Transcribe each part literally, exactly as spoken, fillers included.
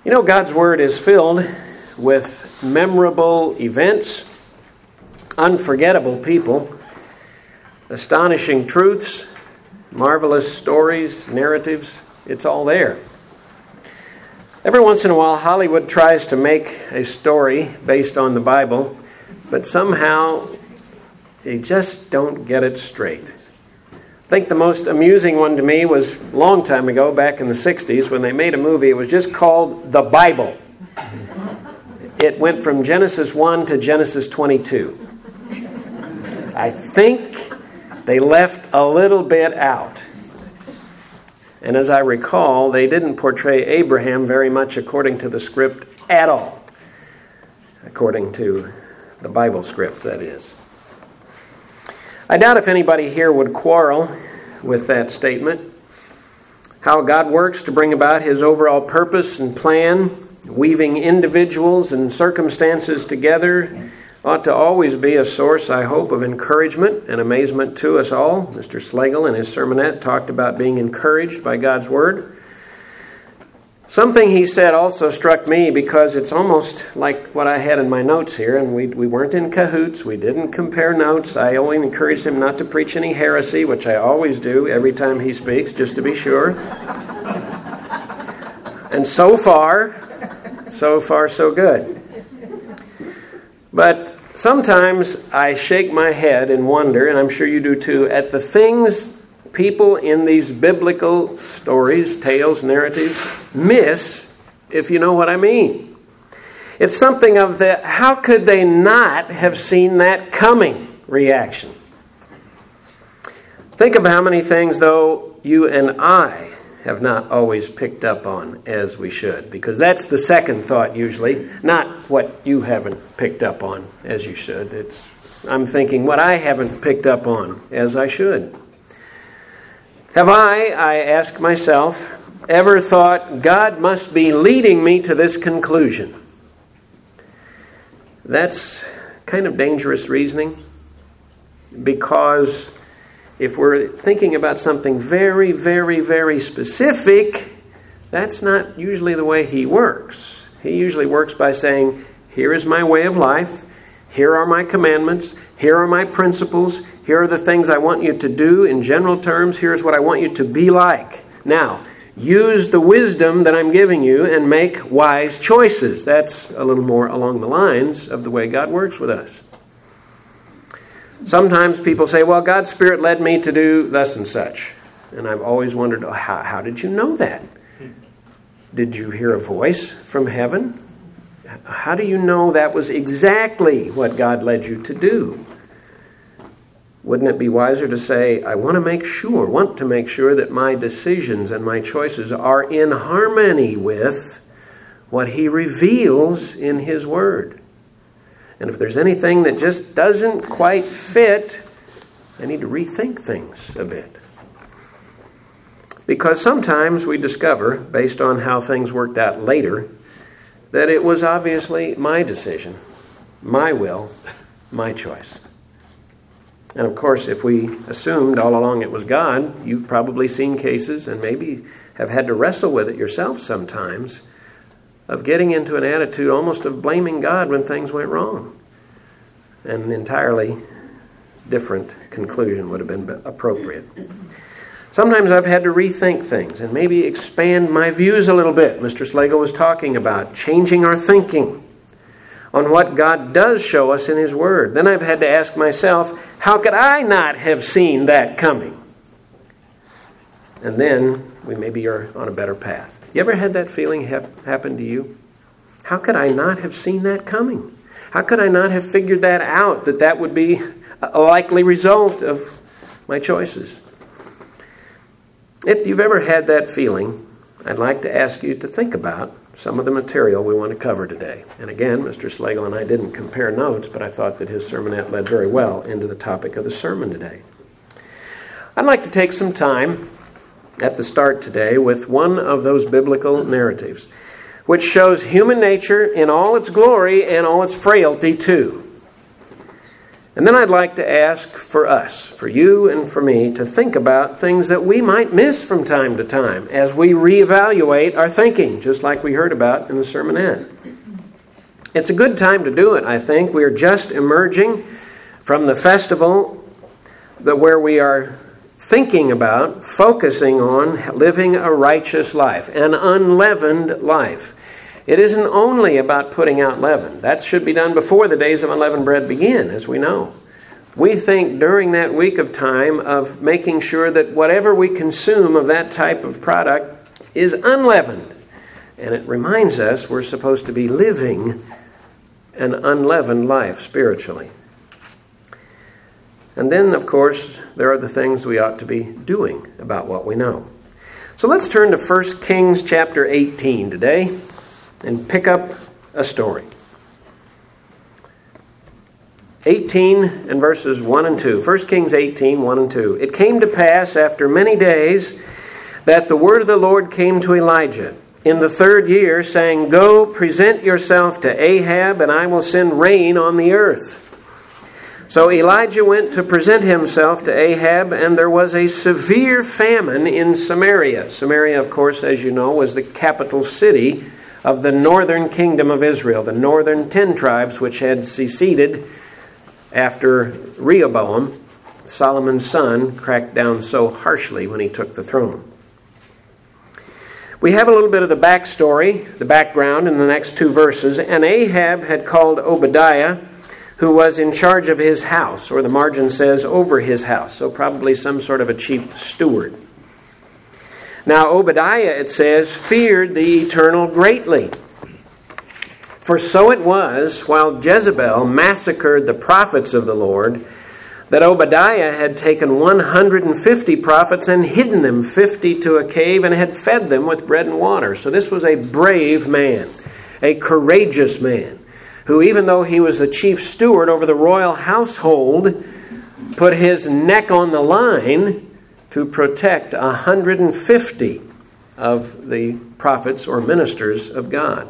You know, God's Word is filled with memorable events, unforgettable people, astonishing truths, marvelous stories, narratives. It's all there. Every once in a while, Hollywood tries to make a story based on the Bible, but somehow they just don't get it straight. I think the most amusing one to me was a long time ago, back in the sixties, when they made a movie. It was just called The Bible. It went from Genesis one to Genesis twenty-two. I think they left a little bit out. And as I recall, they didn't portray Abraham very much according to the script at all. According to the Bible script, that is. I doubt if anybody here would quarrel with that statement. How God works to bring about His overall purpose and plan, weaving individuals and circumstances together, ought to always be a source, I hope, of encouragement and amazement to us all. Mister Slagle in his sermonette talked about being encouraged by God's Word. Something he said also struck me, because it's almost like what I had in my notes here, and we we weren't in cahoots, we didn't compare notes. I only encouraged him not to preach any heresy, which I always do every time he speaks, just to be sure. And so far, so far so good. But sometimes I shake my head and wonder, and I'm sure you do too, at the things people in these biblical stories, tales, narratives, miss, if you know what I mean. It's something of the, how could they not have seen that coming reaction? Think of how many things, though, you and I have not always picked up on as we should. Because that's the second thought usually, not what you haven't picked up on as you should. It's I'm thinking what I haven't picked up on as I should. Have I, I ask myself, ever thought God must be leading me to this conclusion? That's kind of dangerous reasoning, because if we're thinking about something very, very, very specific, that's not usually the way He works. He usually works by saying, here is my way of life, here are my commandments, here are my principles, here are the things I want you to do in general terms, here's what I want you to be like. Now, use the wisdom that I'm giving you and make wise choices. That's a little more along the lines of the way God works with us. Sometimes people say, well, God's Spirit led me to do thus and such. And I've always wondered, oh, how, how did you know that? Did you hear a voice from heaven? How do you know that was exactly what God led you to do? Wouldn't it be wiser to say, I want to make sure, want to make sure that my decisions and my choices are in harmony with what He reveals in His Word? And if there's anything that just doesn't quite fit, I need to rethink things a bit. Because sometimes we discover, based on how things worked out later, that it was obviously my decision, my will, my choice. And of course, if we assumed all along it was God, you've probably seen cases, and maybe have had to wrestle with it yourself sometimes, of getting into an attitude almost of blaming God when things went wrong. And an entirely different conclusion would have been appropriate. Sometimes I've had to rethink things and maybe expand my views a little bit. Mister Slagle was talking about changing our thinking on what God does show us in His Word. Then I've had to ask myself, how could I not have seen that coming? And then we maybe are on a better path. You ever had that feeling ha- happen to you? How could I not have seen that coming? How could I not have figured that out, that that would be a likely result of my choices? If you've ever had that feeling, I'd like to ask you to think about some of the material we want to cover today. And again, Mister Slagle and I didn't compare notes, but I thought that his sermonette led very well into the topic of the sermon today. I'd like to take some time at the start today with one of those biblical narratives, which shows human nature in all its glory and all its frailty too. And then I'd like to ask for us, for you and for me, to think about things that we might miss from time to time as we reevaluate our thinking, just like we heard about in the sermonette. It's a good time to do it, I think. We are just emerging from the festival that where we are thinking about, focusing on living a righteous life, an unleavened life. It isn't only about putting out leaven. That should be done before the days of unleavened bread begin, as we know. We think during that week of time of making sure that whatever we consume of that type of product is unleavened. And it reminds us we're supposed to be living an unleavened life spiritually. And then, of course, there are the things we ought to be doing about what we know. So let's turn to First Kings chapter eighteen today and pick up a story. eighteen and verses one and two. First Kings eighteen, one and two. It came to pass after many days that the word of the Lord came to Elijah in the third year, saying, Go, present yourself to Ahab, and I will send rain on the earth. So Elijah went to present himself to Ahab, and there was a severe famine in Samaria. Samaria, of course, as you know, was the capital city of the northern kingdom of Israel, the northern ten tribes which had seceded after Rehoboam, Solomon's son, cracked down so harshly when he took the throne. We have a little bit of the backstory, the background in the next two verses. And Ahab had called Obadiah, who was in charge of his house, or the margin says over his house, so probably some sort of a chief steward. Now Obadiah, it says, feared the Eternal greatly. For so it was, while Jezebel massacred the prophets of the Lord, that Obadiah had taken one hundred fifty prophets and hidden them fifty to a cave and had fed them with bread and water. So this was a brave man, a courageous man, who even though he was the chief steward over the royal household, put his neck on the line to protect one hundred fifty of the prophets or ministers of God.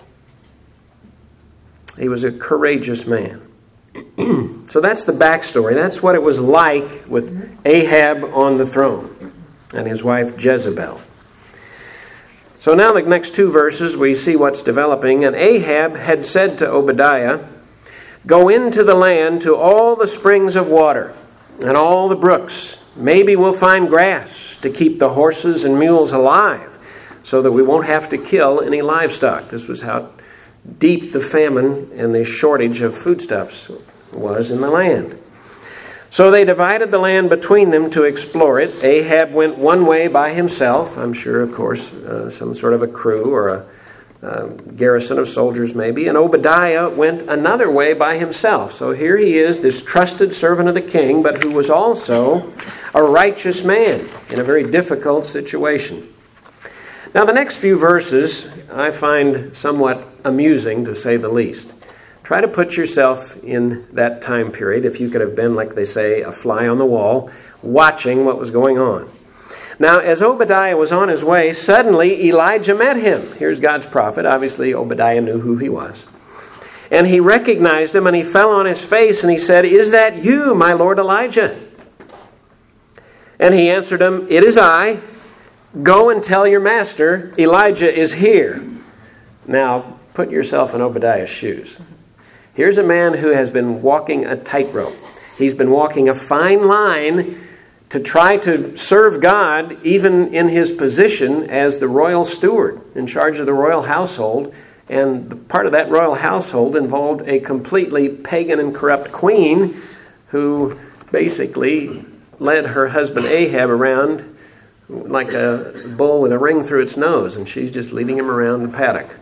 He was a courageous man. So that's the backstory. That's what it was like with Ahab on the throne and his wife Jezebel. So now the next two verses we see what's developing. And Ahab had said to Obadiah, Go into the land to all the springs of water and all the brooks. Maybe we'll find grass to keep the horses and mules alive so that we won't have to kill any livestock. This was how deep the famine and the shortage of foodstuffs was in the land. So they divided the land between them to explore it. Ahab went one way by himself. I'm sure, of course, uh, some sort of a crew or a uh, garrison of soldiers maybe. And Obadiah went another way by himself. So here he is, this trusted servant of the king, but who was also a righteous man in a very difficult situation. Now the next few verses I find somewhat amusing, to say the least. Try to put yourself in that time period, if you could have been, like they say, a fly on the wall, watching what was going on. Now, as Obadiah was on his way, suddenly Elijah met him. Here's God's prophet. Obviously, Obadiah knew who he was. And he recognized him, and he fell on his face, and he said, Is that you, my Lord Elijah? And he answered him, It is I. Go and tell your master, Elijah is here. Now, put yourself in Obadiah's shoes. Here's a man who has been walking a tightrope. He's been walking a fine line to try to serve God, even in his position as the royal steward in charge of the royal household. And part of that royal household involved a completely pagan and corrupt queen who basically led her husband Ahab around like a bull with a ring through its nose, and she's just leading him around the paddock.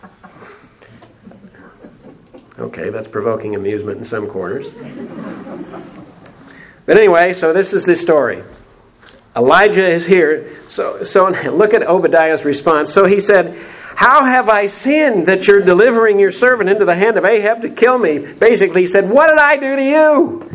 Okay, that's provoking amusement in some corners. But anyway, so this is the story. Elijah is here. So, so look at Obadiah's response. So he said, How have I sinned that you're delivering your servant into the hand of Ahab to kill me? Basically, he said, What did I do to you?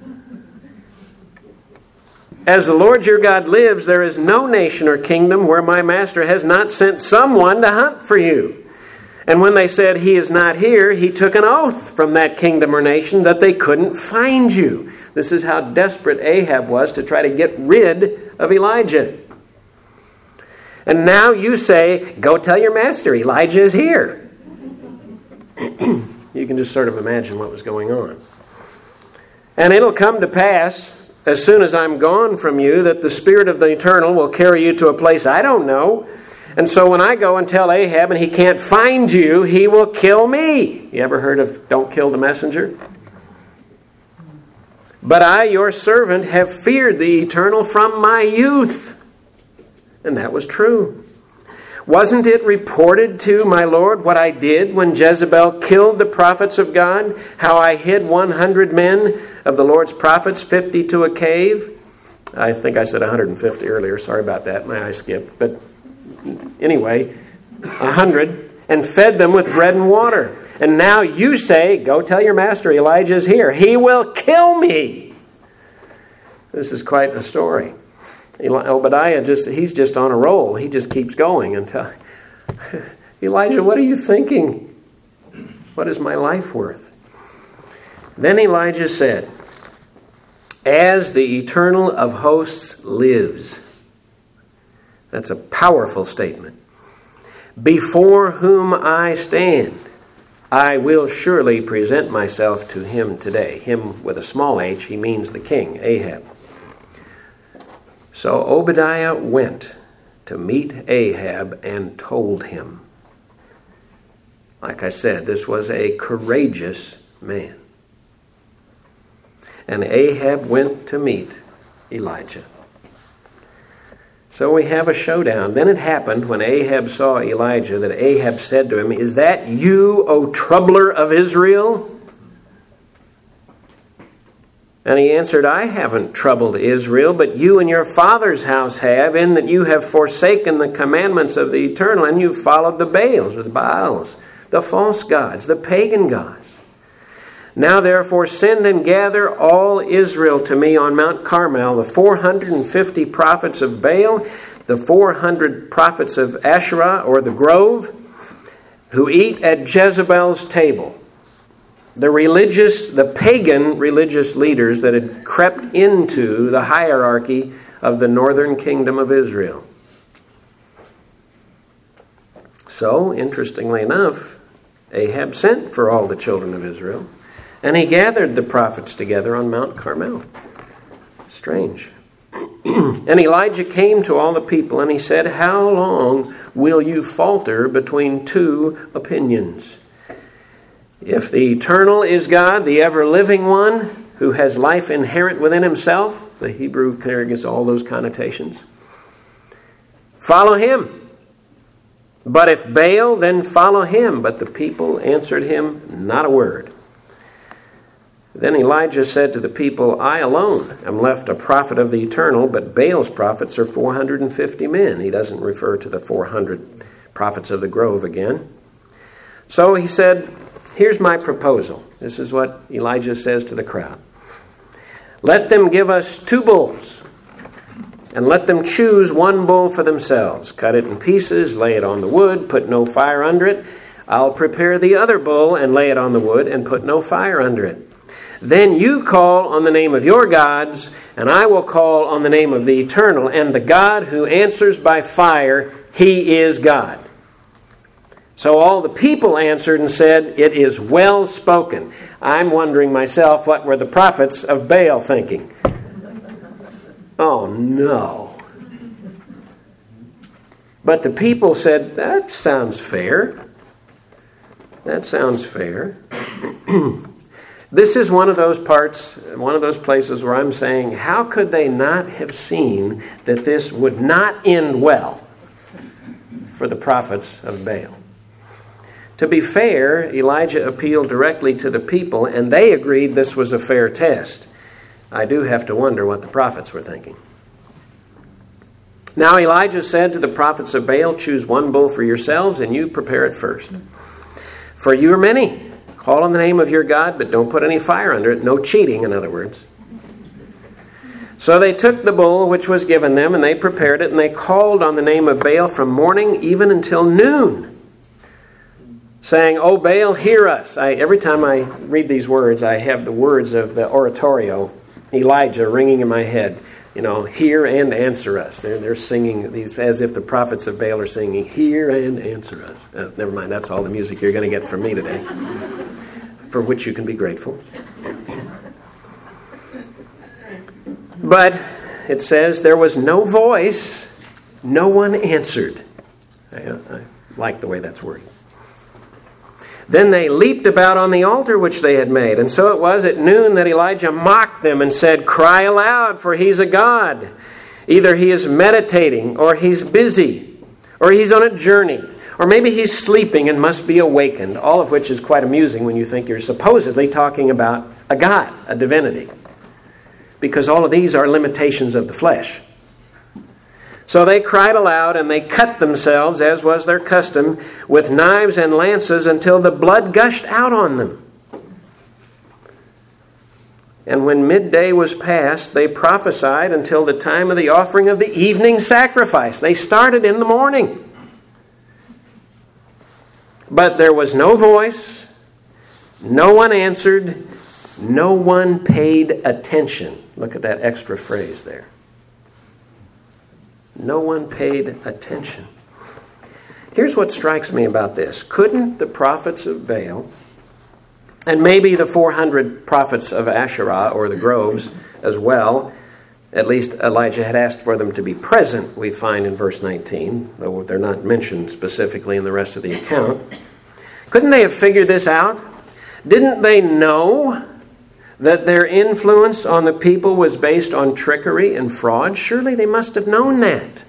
As the Lord your God lives, there is no nation or kingdom where my master has not sent someone to hunt for you. And when they said, he is not here, he took an oath from that kingdom or nation that they couldn't find you. This is how desperate Ahab was to try to get rid of Elijah. And now you say, go tell your master, Elijah is here. You can just sort of imagine what was going on. And it'll come to pass, as soon as I'm gone from you, that the Spirit of the Eternal will carry you to a place I don't know. And so when I go and tell Ahab and he can't find you, he will kill me. You ever heard of don't kill the messenger? But I, your servant, have feared the Eternal from my youth. And that was true. Wasn't it reported to my Lord what I did when Jezebel killed the prophets of God? How I hid one hundred men of the Lord's prophets, fifty to a cave? I think I said one hundred fifty earlier. Sorry about that. My eye skipped. But anyway, one hundred, and fed them with bread and water. And now you say, go tell your master Elijah is here. He will kill me. This is quite a story. Obadiah, just he's just on a roll. He just keeps going until, Elijah, what are you thinking? What is my life worth? Then Elijah said, as the Eternal of hosts lives. That's a powerful statement. Before whom I stand, I will surely present myself to him today. Him with a small h, he means the king, Ahab. So Obadiah went to meet Ahab and told him. Like I said, this was a courageous man. And Ahab went to meet Elijah. So we have a showdown. Then it happened when Ahab saw Elijah that Ahab said to him, is that you, O troubler of Israel? And he answered, I haven't troubled Israel, but you and your father's house have, in that you have forsaken the commandments of the Eternal, and you've followed the Baals, or the Baals, the false gods, the pagan gods. Now therefore send and gather all Israel to me on Mount Carmel, the four hundred fifty prophets of Baal, the four hundred prophets of Asherah, or the grove, who eat at Jezebel's table. The religious, the pagan religious leaders that had crept into the hierarchy of the northern kingdom of Israel. So, interestingly enough, Ahab sent for all the children of Israel, and he gathered the prophets together on Mount Carmel. Strange. And Elijah came to all the people, and he said, how long will you falter between two opinions? If the Eternal is God, the ever-living one, who has life inherent within himself, the Hebrew carries all those connotations, follow him. But if Baal, then follow him. But the people answered him not a word. Then Elijah said to the people, I alone am left a prophet of the Eternal, but Baal's prophets are four hundred fifty men. He doesn't refer to the four hundred prophets of the grove again. So he said, here's my proposal. This is what Elijah says to the crowd. Let them give us two bulls, and let them choose one bull for themselves. Cut it in pieces, lay it on the wood, put no fire under it. I'll prepare the other bull and lay it on the wood and put no fire under it. Then you call on the name of your gods, and I will call on the name of the Eternal, and the God who answers by fire, he is God. So all the people answered and said, it is well spoken. I'm wondering myself, what were the prophets of Baal thinking? Oh, no. But the people said, that sounds fair. That sounds fair. This is one of those parts, one of those places where I'm saying, how could they not have seen that this would not end well for the prophets of Baal? To be fair, Elijah appealed directly to the people, and they agreed this was a fair test. I do have to wonder what the prophets were thinking. Now Elijah said to the prophets of Baal, choose one bull for yourselves, and you prepare it first. For you are many. Call on the name of your God, but don't put any fire under it. No cheating, in other words. So they took the bull which was given them, and they prepared it, and they called on the name of Baal from morning even until noon. saying, "O Baal, hear us." I, every time I read these words, I have the words of the oratorio, Elijah, ringing in my head. You know, hear and answer us. They're, they're singing these as if the prophets of Baal are singing, hear and answer us. Uh, never mind, that's all the music you're going to get from me today, for which you can be grateful. But it says, there was no voice, no one answered. I, I like the way that's worded. Then they leaped about on the altar which they had made. And so it was at noon that Elijah mocked them and said, "Cry aloud, for he's a god. Either he is meditating, or he's busy, or he's on a journey, or maybe he's sleeping and must be awakened." All of which is quite amusing when you think you're supposedly talking about a god, a divinity. Because all of these are limitations of the flesh. So they cried aloud, and they cut themselves, as was their custom, with knives and lances until the blood gushed out on them. And when midday was past, they prophesied until the time of the offering of the evening sacrifice. They started in the morning. But there was no voice, no one answered, no one paid attention. Look at that extra phrase there. No one paid attention. Here's what strikes me about this. Couldn't the prophets of Baal, and maybe the four hundred prophets of Asherah, or the groves as well, at least Elijah had asked for them to be present, we find in verse nineteen, though they're not mentioned specifically in the rest of the account. Couldn't they have figured this out? Didn't they know that their influence on the people was based on trickery and fraud? Surely they must have known that.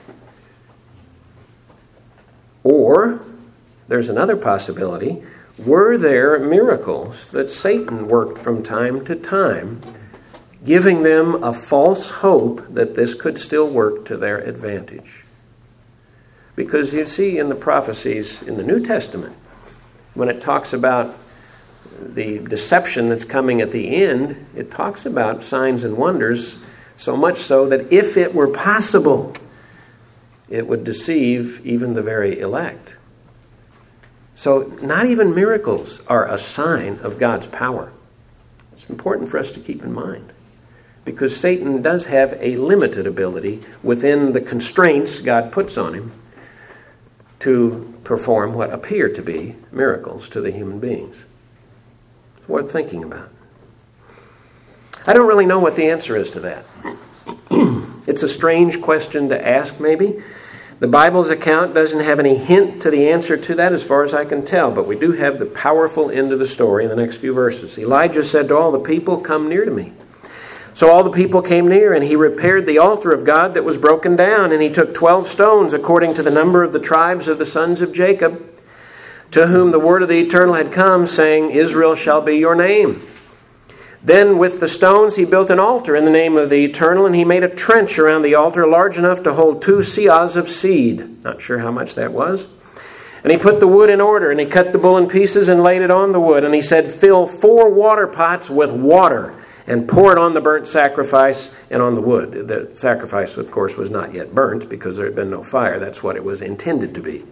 Or, there's another possibility. Were there miracles that Satan worked from time to time, giving them a false hope that this could still work to their advantage? Because you see in the prophecies in the New Testament, when it talks about the deception that's coming at the end, it talks about signs and wonders, so much so that if it were possible, it would deceive even the very elect. So not even miracles are a sign of God's power. It's important for us to keep in mind, because Satan does have a limited ability within the constraints God puts on him to perform what appear to be miracles to the human beings. Worth thinking about. I don't really know what the answer is to that. It's a strange question to ask, maybe. The Bible's account doesn't have any hint to the answer to that as far as I can tell, but we do have the powerful end of the story in the next few verses. Elijah said to all the people, "Come near to me." So all the people came near, and he repaired the altar of God that was broken down, and he took twelve stones according to the number of the tribes of the sons of Jacob, to whom the word of the Eternal had come, saying, "Israel shall be your name." Then with the stones he built an altar in the name of the Eternal, and he made a trench around the altar large enough to hold two seahs of seed. Not sure how much that was. And he put the wood in order, and he cut the bull in pieces and laid it on the wood. And he said, "Fill four water pots with water, and pour it on the burnt sacrifice and on the wood." The sacrifice, of course, was not yet burnt because there had been no fire. That's what it was intended to be.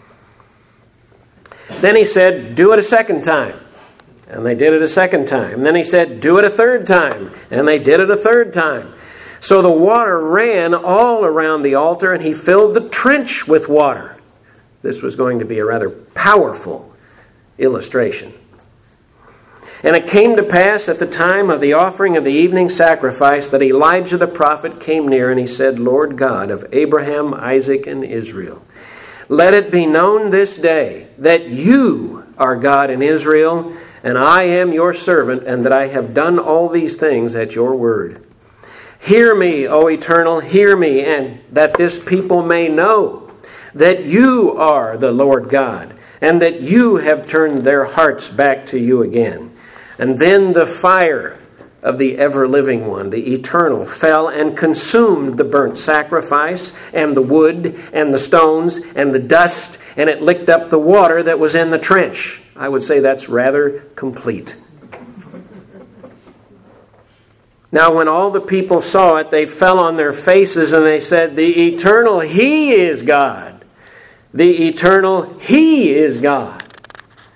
Then he said, "Do it a second time." And they did it a second time. And then he said, "Do it a third time." And they did it a third time. So the water ran all around the altar, and he filled the trench with water. This was going to be a rather powerful illustration. And it came to pass at the time of the offering of the evening sacrifice that Elijah the prophet came near, and he said, "Lord God of Abraham, Isaac, and Israel, let it be known this day that you are God in Israel, and I am your servant, and that I have done all these things at your word. Hear me, O Eternal, hear me, and that this people may know that you are the Lord God, and that you have turned their hearts back to you again." And then the fire of the ever-living one, the Eternal, fell and consumed the burnt sacrifice and the wood and the stones and the dust, and it licked up the water that was in the trench. I would say that's rather complete. Now when all the people saw it, they fell on their faces and they said, "The Eternal, He is God. The Eternal, He is God."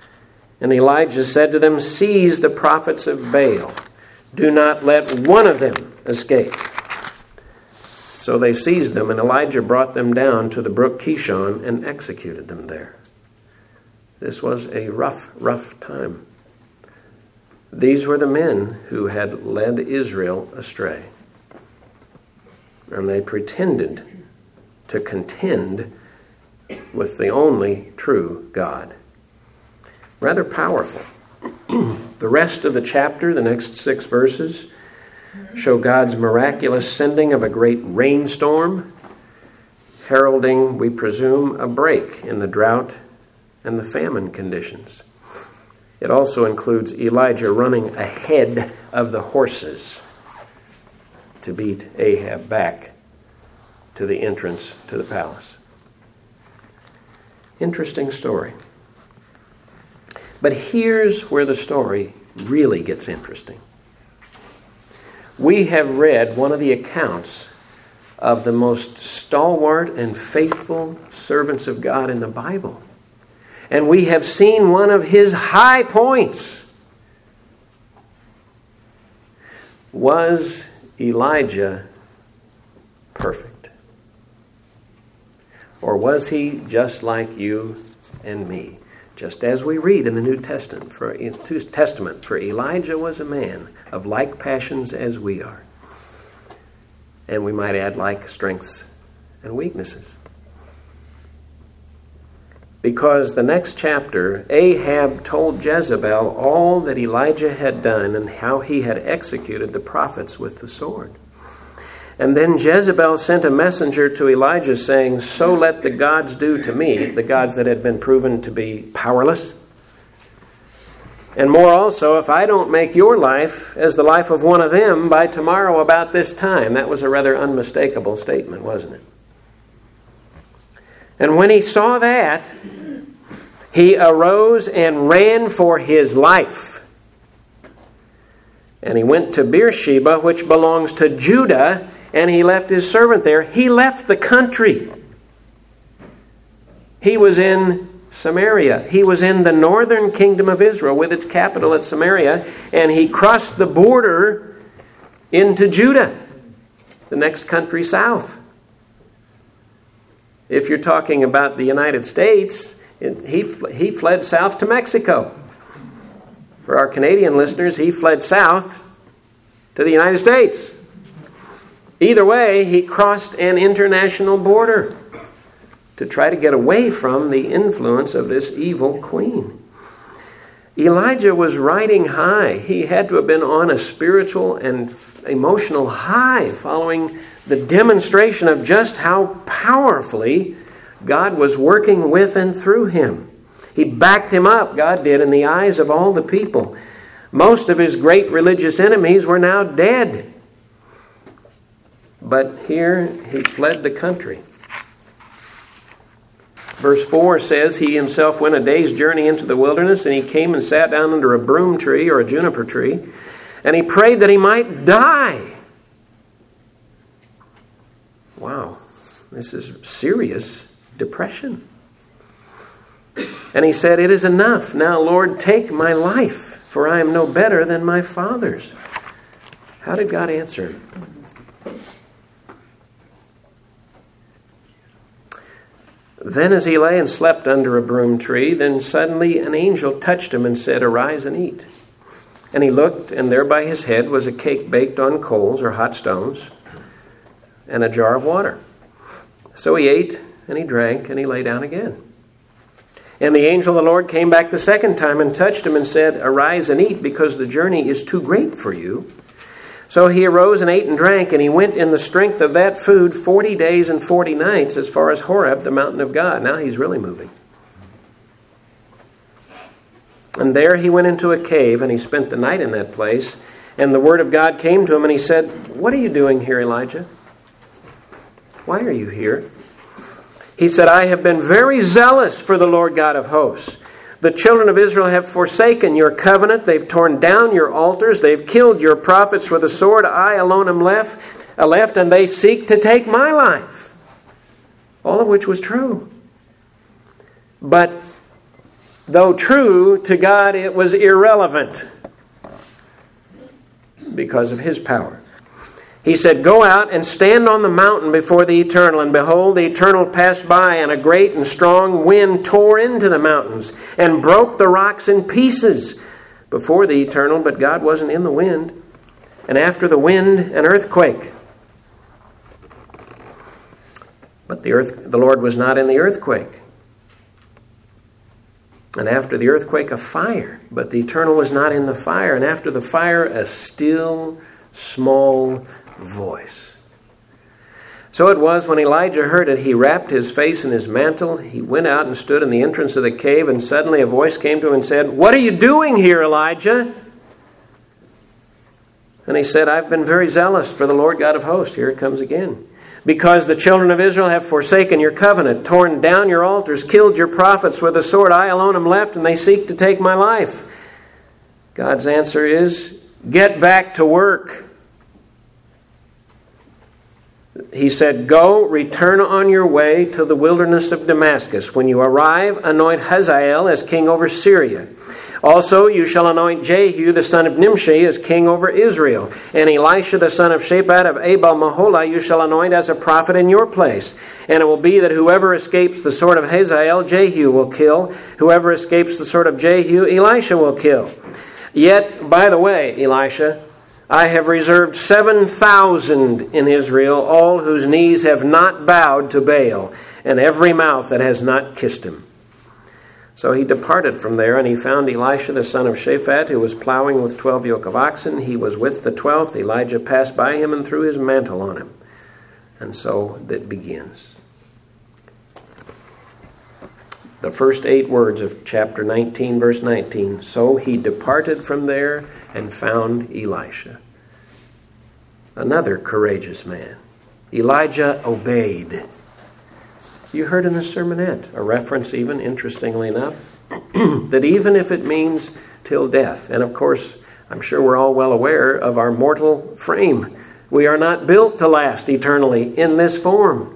And Elijah said to them, "Seize the prophets of Baal. Do not let one of them escape." So they seized them, and Elijah brought them down to the brook Kishon and executed them there. This was a rough, rough time. These were the men who had led Israel astray. And they pretended to contend with the only true God. Rather powerful. The rest of the chapter, the next six verses, show God's miraculous sending of a great rainstorm, heralding, we presume, a break in the drought and the famine conditions. It also includes Elijah running ahead of the horses to beat Ahab back to the entrance to the palace. Interesting story. But here's where the story really gets interesting. We have read one of the accounts of the most stalwart and faithful servants of God in the Bible. And we have seen one of his high points. Was Elijah perfect? Or was he just like you and me? Just as we read in the New Testament, for in Testament, for Elijah was a man of like passions as we are. And we might add like strengths and weaknesses. Because the next chapter, Ahab told Jezebel all that Elijah had done and how he had executed the prophets with the sword. And then Jezebel sent a messenger to Elijah saying, "So let the gods do to me," the gods that had been proven to be powerless. "And more also, if I don't make your life as the life of one of them by tomorrow about this time." That was a rather unmistakable statement, wasn't it? And when he saw that, he arose and ran for his life. And he went to Beersheba, which belongs to Judah, and he left his servant there. He left the country. He was in Samaria. He was in the northern kingdom of Israel with its capital at Samaria, and he crossed the border into Judah, the next country south. If you're talking about the United States, he he fled south to Mexico. For our Canadian listeners, he fled south to the United States. Either way, he crossed an international border to try to get away from the influence of this evil queen. Elijah was riding high. He had to have been on a spiritual and emotional high following the demonstration of just how powerfully God was working with and through him. He backed him up, God did, in the eyes of all the people. Most of his great religious enemies were now dead. But here he fled the country. Verse four says, "He himself went a day's journey into the wilderness, and he came and sat down under a broom tree," or a juniper tree, "and he prayed that he might die." Wow, this is serious depression. And he said, "It is enough. Now, Lord, take my life, for I am no better than my fathers." How did God answer him? Then as he lay and slept under a broom tree, then suddenly an angel touched him and said, "Arise and eat." And he looked, and there by his head was a cake baked on coals or hot stones, and a jar of water. So he ate, and he drank, and he lay down again. And the angel of the Lord came back the second time and touched him and said, "Arise and eat, because the journey is too great for you." So he arose and ate and drank, and he went in the strength of that food forty days and forty nights as far as Horeb, the mountain of God. Now he's really moving. And there he went into a cave, and he spent the night in that place. And the word of God came to him, and he said, "What are you doing here, Elijah? Why are you here?" He said, "I have been very zealous for the Lord God of hosts. The children of Israel have forsaken your covenant. They've torn down your altars. They've killed your prophets with a sword. I alone am left, uh, left, and they seek to take my life." All of which was true. But Though true, to God it was irrelevant because of His power. He said, "Go out and stand on the mountain before the Eternal." And behold, the Eternal passed by, and a great and strong wind tore into the mountains and broke the rocks in pieces before the Eternal, but God wasn't in the wind. And after the wind, an earthquake. But the earth, the Lord was not in the earthquake. And after the earthquake, a fire. But the Eternal was not in the fire. And after the fire, a still, small voice. So it was when Elijah heard it, he wrapped his face in his mantle. He went out and stood in the entrance of the cave, and suddenly a voice came to him and said, "What are you doing here, Elijah?" And he said, "I've been very zealous for the Lord God of hosts." Here it comes again. "Because the children of Israel have forsaken your covenant, torn down your altars, killed your prophets with a sword. I alone am left, and they seek to take my life." God's answer is, "Get back to work." He said, "Go, return on your way to the wilderness of Damascus. When you arrive, anoint Hazael as king over Syria. Also, you shall anoint Jehu, the son of Nimshi, as king over Israel. And Elisha, the son of Shaphat of Abel-Maholah, you shall anoint as a prophet in your place. And it will be that whoever escapes the sword of Hazael, Jehu will kill. Whoever escapes the sword of Jehu, Elisha will kill. Yet, by the way, Elisha, I have reserved seven thousand in Israel, all whose knees have not bowed to Baal, and every mouth that has not kissed him." So he departed from there, and he found Elisha the son of Shaphat, who was plowing with twelve yoke of oxen. He was with the twelfth. Elijah passed by him and threw his mantle on him. And so that begins. The first eight words of chapter nineteen, verse nineteen. So he departed from there and found Elisha. Another courageous man. Elijah obeyed. You heard in the sermonette, a reference even, interestingly enough, that even if it means till death, and of course, I'm sure we're all well aware of our mortal frame. We are not built to last eternally in this form.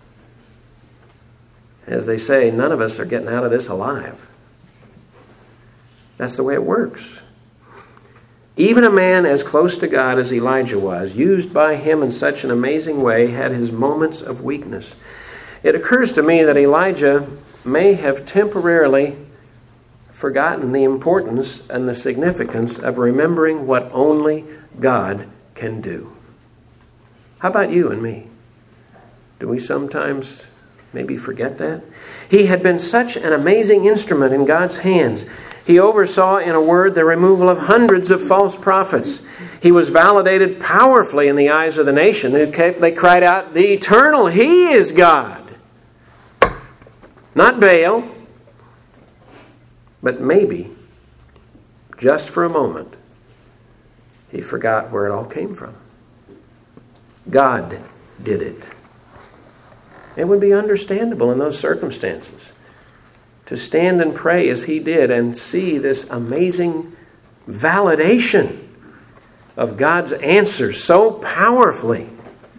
As they say, none of us are getting out of this alive. That's the way it works. Even a man as close to God as Elijah was, used by him in such an amazing way, had his moments of weakness. It occurs to me that Elijah may have temporarily forgotten the importance and the significance of remembering what only God can do. How about you and me? Do we sometimes maybe forget that? He had been such an amazing instrument in God's hands. He oversaw, in a word, the removal of hundreds of false prophets. He was validated powerfully in the eyes of the nation. They cried out, "The Eternal, He is God." Not Baal, but maybe, just for a moment, he forgot where it all came from. God did it. It would be understandable in those circumstances to stand and pray as he did and see this amazing validation of God's answer so powerfully.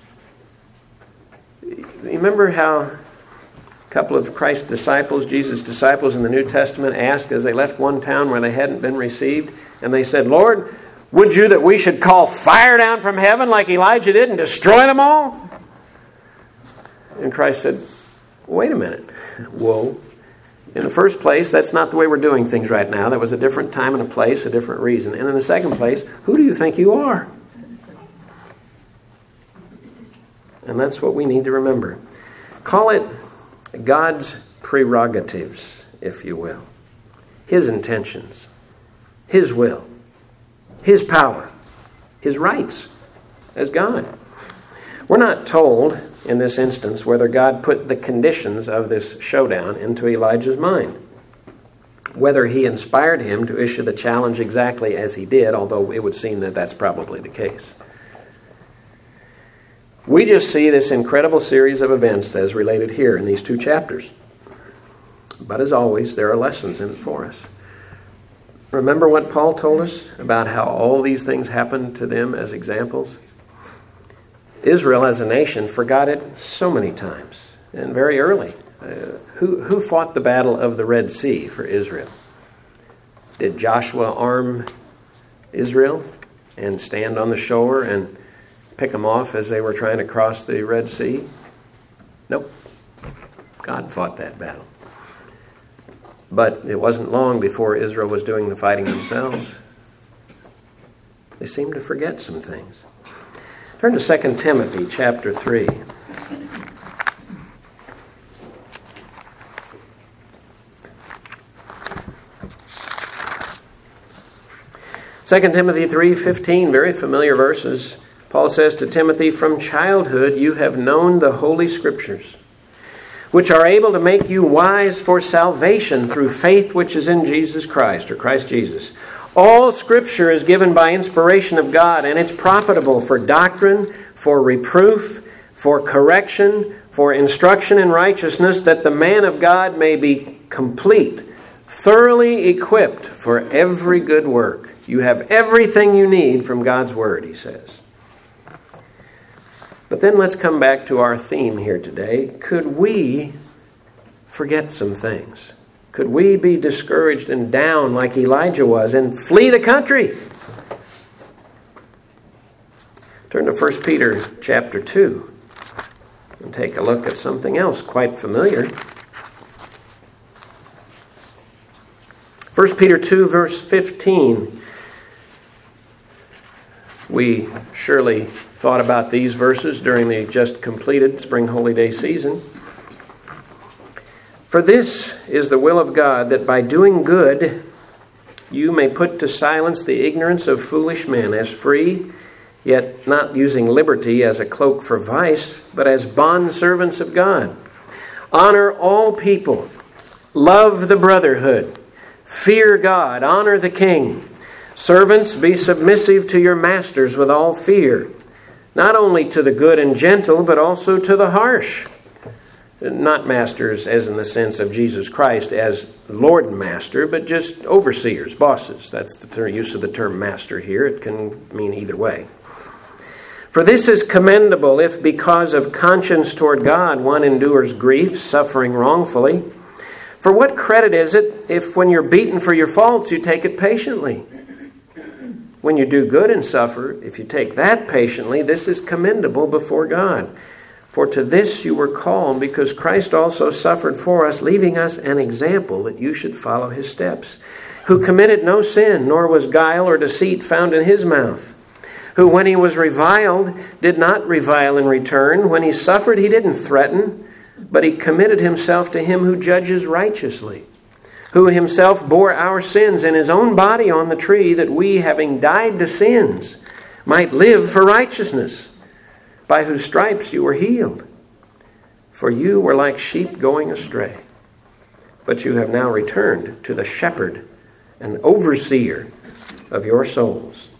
Remember how a couple of Christ's disciples, Jesus' disciples in the New Testament, asked as they left one town where they hadn't been received, and they said, "Lord, would you that we should call fire down from heaven like Elijah did and destroy them all?" And Christ said, "Wait a minute. Whoa. In the first place, that's not the way we're doing things right now. That was a different time and a place, a different reason. And in the second place, who do you think you are?" And that's what we need to remember. Call it God's prerogatives, if you will. His intentions, His will, His power, His rights as God. We're not told in this instance whether God put the conditions of this showdown into Elijah's mind, whether he inspired him to issue the challenge exactly as he did, although it would seem that that's probably the case. We just see this incredible series of events as related here in these two chapters. But as always, there are lessons in it for us. Remember what Paul told us about how all these things happened to them as examples? Israel as a nation forgot it so many times, and very early. Uh, who, who fought the battle of the Red Sea for Israel? Did Joshua arm Israel and stand on the shore and pick them off as they were trying to cross the Red Sea? Nope. God fought that battle. But it wasn't long before Israel was doing the fighting themselves. They seem to forget some things. Turn to Second Timothy chapter three. Second Timothy three fifteen, very familiar verses. Paul says to Timothy, "From childhood you have known the Holy Scriptures, which are able to make you wise for salvation through faith which is in Jesus Christ," or Christ Jesus. "All Scripture is given by inspiration of God, and it's profitable for doctrine, for reproof, for correction, for instruction in righteousness, that the man of God may be complete, thoroughly equipped for every good work." You have everything you need from God's Word, he says. But then let's come back to our theme here today. Could we forget some things? Could we be discouraged and down like Elijah was and flee the country? Turn to First Peter chapter two and take a look at something else quite familiar. First Peter two, verse fifteen. We surely thought about these verses during the just completed Spring Holy Day season. "For this is the will of God, that by doing good you may put to silence the ignorance of foolish men, as free, yet not using liberty as a cloak for vice, but as bondservants of God. Honor all people, love the brotherhood, fear God, honor the king. Servants, be submissive to your masters with all fear, not only to the good and gentle, but also to the harsh." Not masters as in the sense of Jesus Christ as Lord and Master, but just overseers, bosses. That's the ter- use of the term master here. It can mean either way. "For this is commendable if because of conscience toward God one endures grief, suffering wrongfully. For what credit is it if when you're beaten for your faults you take it patiently? When you do good and suffer, if you take that patiently, this is commendable before God. For to this you were called, because Christ also suffered for us, leaving us an example that you should follow his steps, who committed no sin, nor was guile or deceit found in his mouth, who when he was reviled did not revile in return, when he suffered he didn't threaten, but he committed himself to him who judges righteously, who himself bore our sins in his own body on the tree, that we, having died to sins, might live for righteousness, by whose stripes you were healed. For you were like sheep going astray, but you have now returned to the shepherd and overseer of your souls."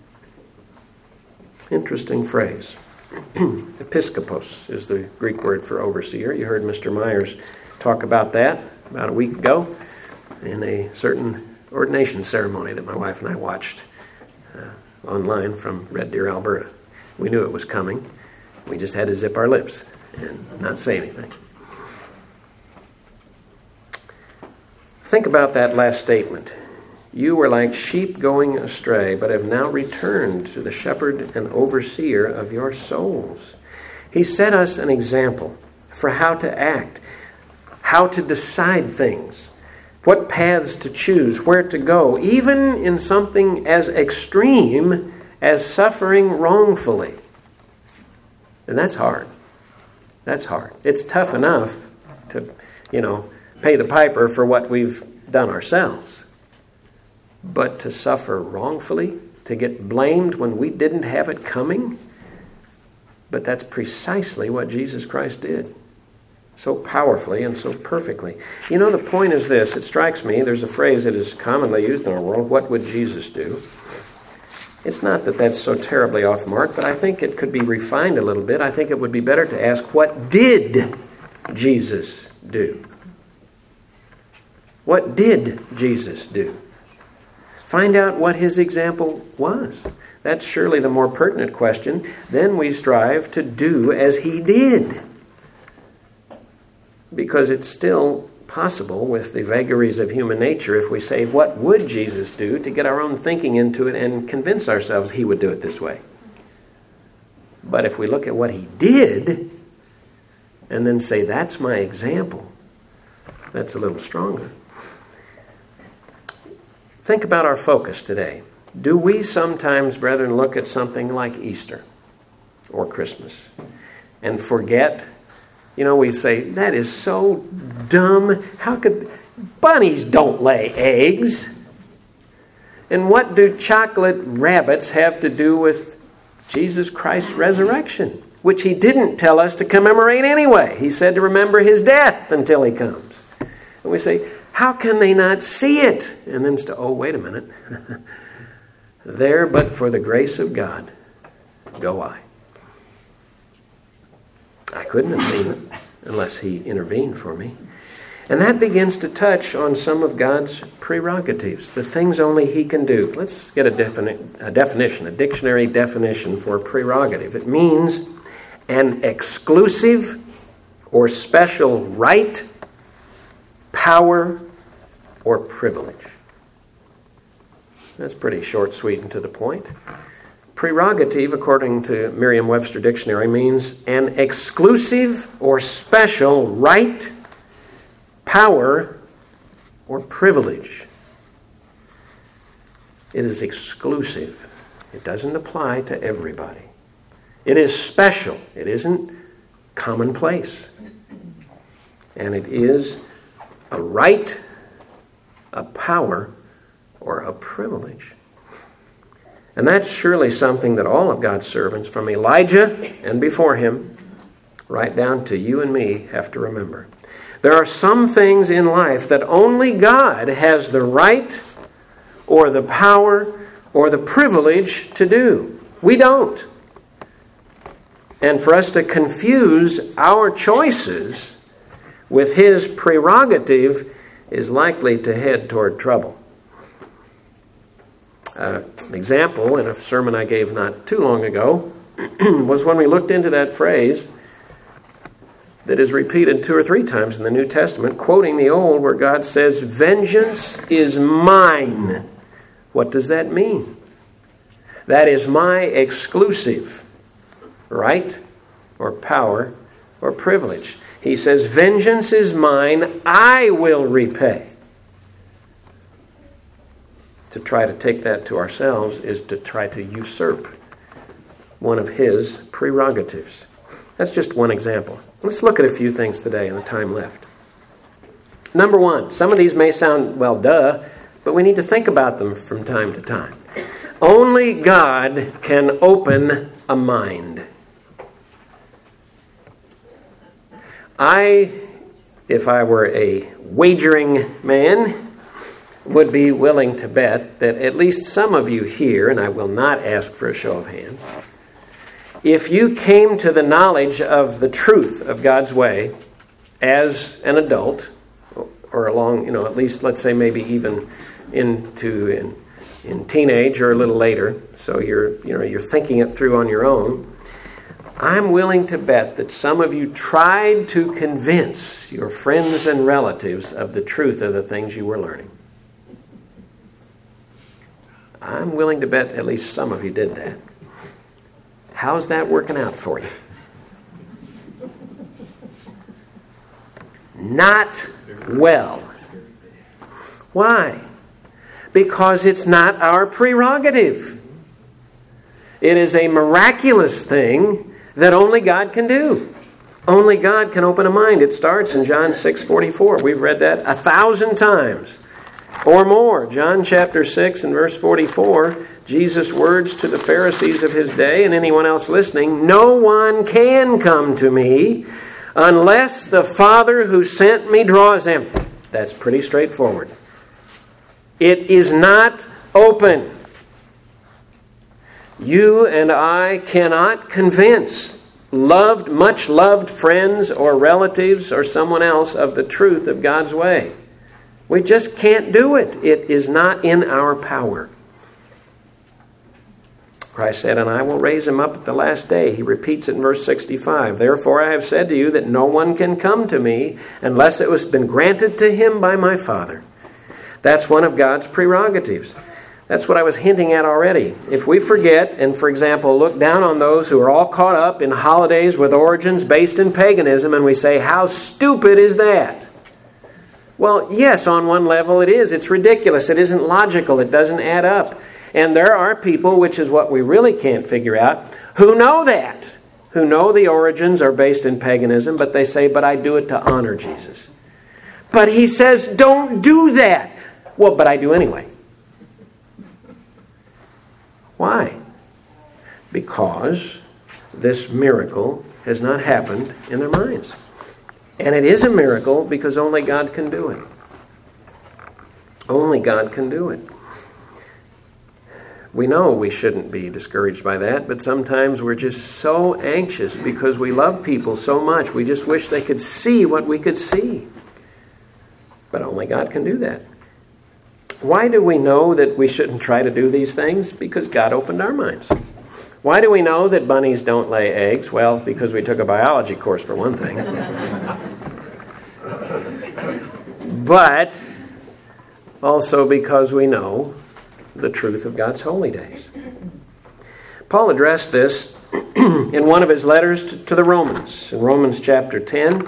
Interesting phrase. Episkopos is the Greek word for overseer. You heard Mister Myers talk about that about a week ago in a certain ordination ceremony that my wife and I watched uh, online from Red Deer, Alberta. We knew it was coming. We just had to zip our lips and not say anything. Think about that last statement. You were like sheep going astray, but have now returned to the shepherd and overseer of your souls. He set us an example for how to act, how to decide things, what paths to choose, where to go, even in something as extreme as suffering wrongfully. And that's hard. That's hard. It's tough enough to, you know, pay the piper for what we've done ourselves. But to suffer wrongfully, to get blamed when we didn't have it coming, but that's precisely what Jesus Christ did. So powerfully and so perfectly. You know, the point is this. It strikes me, there's a phrase that is commonly used in our world, what would Jesus do? It's not that that's so terribly off mark, but I think it could be refined a little bit. I think it would be better to ask, what did Jesus do? What did Jesus do? Find out what his example was. That's surely the more pertinent question. Then we strive to do as he did. because it's still possible with the vagaries of human nature if we say, what would Jesus do, to get our own thinking into it and convince ourselves he would do it this way. But if we look at what he did and then say, that's my example, that's a little stronger. Think about our focus today. Do we sometimes, brethren, look at something like Easter or Christmas and forget? You know, we say, that is so dumb. How could... Bunnies don't lay eggs. And what do chocolate rabbits have to do with Jesus Christ's resurrection? Which he didn't tell us to commemorate anyway. He said to remember his death until he comes. And we say, how can they not see it? And then, st- oh, wait a minute. There, but for the grace of God, go I. I couldn't have seen it unless he intervened for me. And that begins to touch on some of God's prerogatives, the things only he can do. Let's get a, defini- a definition, a dictionary definition for prerogative. It means an exclusive or special right, power, or privilege. That's pretty short, sweet, and to the point. Prerogative, according to Merriam-Webster Dictionary, means an exclusive or special right, power, or privilege. It is exclusive. It doesn't apply to everybody. It is special. It isn't commonplace. And it is a right, a power, or a privilege. And that's surely something that all of God's servants, from Elijah and before him, right down to you and me, have to remember. There are some things in life that only God has the right or the power or the privilege to do. We don't. And for us to confuse our choices with his prerogative is likely to head toward trouble. Uh, an example in a sermon I gave not too long ago was when we looked into that phrase that is repeated two or three times in the New Testament, quoting the Old, where God says, vengeance is mine. What does that mean? That is my exclusive right or power or privilege. He says, vengeance is mine, I will repay. To try to take that to ourselves is to try to usurp one of his prerogatives. That's just one example. Let's look at a few things today in the time left. Number one, some of these may sound, well, duh, but we need to think about them from time to time. Only God can open a mind. I, if I were a wagering man, would be willing to bet that at least some of you here, and I will not ask for a show of hands, if you came to the knowledge of the truth of God's way as an adult, or along, you know, at least let's say maybe even into in, in teenage or a little later, so you're you know you're thinking it through on your own, I'm willing to bet that some of you tried to convince your friends and relatives of the truth of the things you were learning. I'm willing to bet at least some of you did that. How's that working out for you? Not well. Why? Because it's not our prerogative. It is a miraculous thing that only God can do. Only God can open a mind. It starts in John six forty-four. We've read that a thousand times or more. John chapter six and verse forty-four, Jesus' words to the Pharisees of his day and anyone else listening, no one can come to me unless the Father who sent me draws him. That's pretty straightforward. It is not open. You and I cannot convince loved, much loved friends or relatives or someone else of the truth of God's way. We just can't do it. It is not in our power. Christ said, and I will raise him up at the last day. He repeats it in verse sixty-five. Therefore I have said to you that no one can come to me unless it has been granted to him by my Father. That's one of God's prerogatives. That's what I was hinting at already. If we forget and, for example, look down on those who are all caught up in holidays with origins based in paganism and we say, how stupid is that? Well, yes, on one level it is. It's ridiculous. It isn't logical. It doesn't add up. And there are people, which is what we really can't figure out, who know that, who know the origins are based in paganism, but they say, but I do it to honor Jesus. But he says, don't do that. Well, but I do anyway. Why? Because this miracle has not happened in their minds. And it is a miracle because only God can do it. Only God can do it. We know we shouldn't be discouraged by that, but sometimes we're just so anxious because we love people so much. We just wish they could see what we could see. But only God can do that. Why do we know that we shouldn't try to do these things? Because God opened our minds. Why do we know that bunnies don't lay eggs? Well, because we took a biology course for one thing. But also because we know the truth of God's holy days. Paul addressed this in one of his letters to, to the Romans, in Romans chapter ten.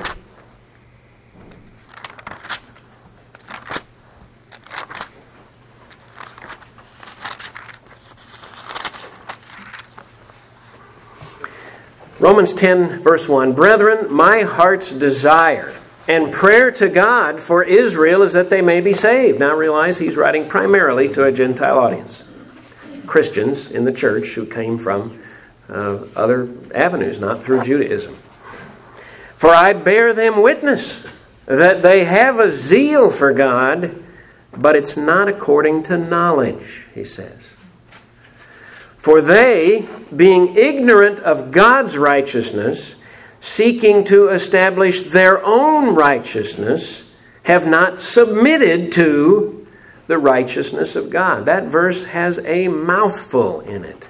Romans ten, verse one, Brethren, my heart's desire and prayer to God for Israel is that they may be saved. Now realize he's writing primarily to a Gentile audience. Christians in the church who came from uh, other avenues, not through Judaism. For I bear them witness that they have a zeal for God, but it's not according to knowledge, he says. For they, being ignorant of God's righteousness, seeking to establish their own righteousness, have not submitted to the righteousness of God. That verse has a mouthful in it.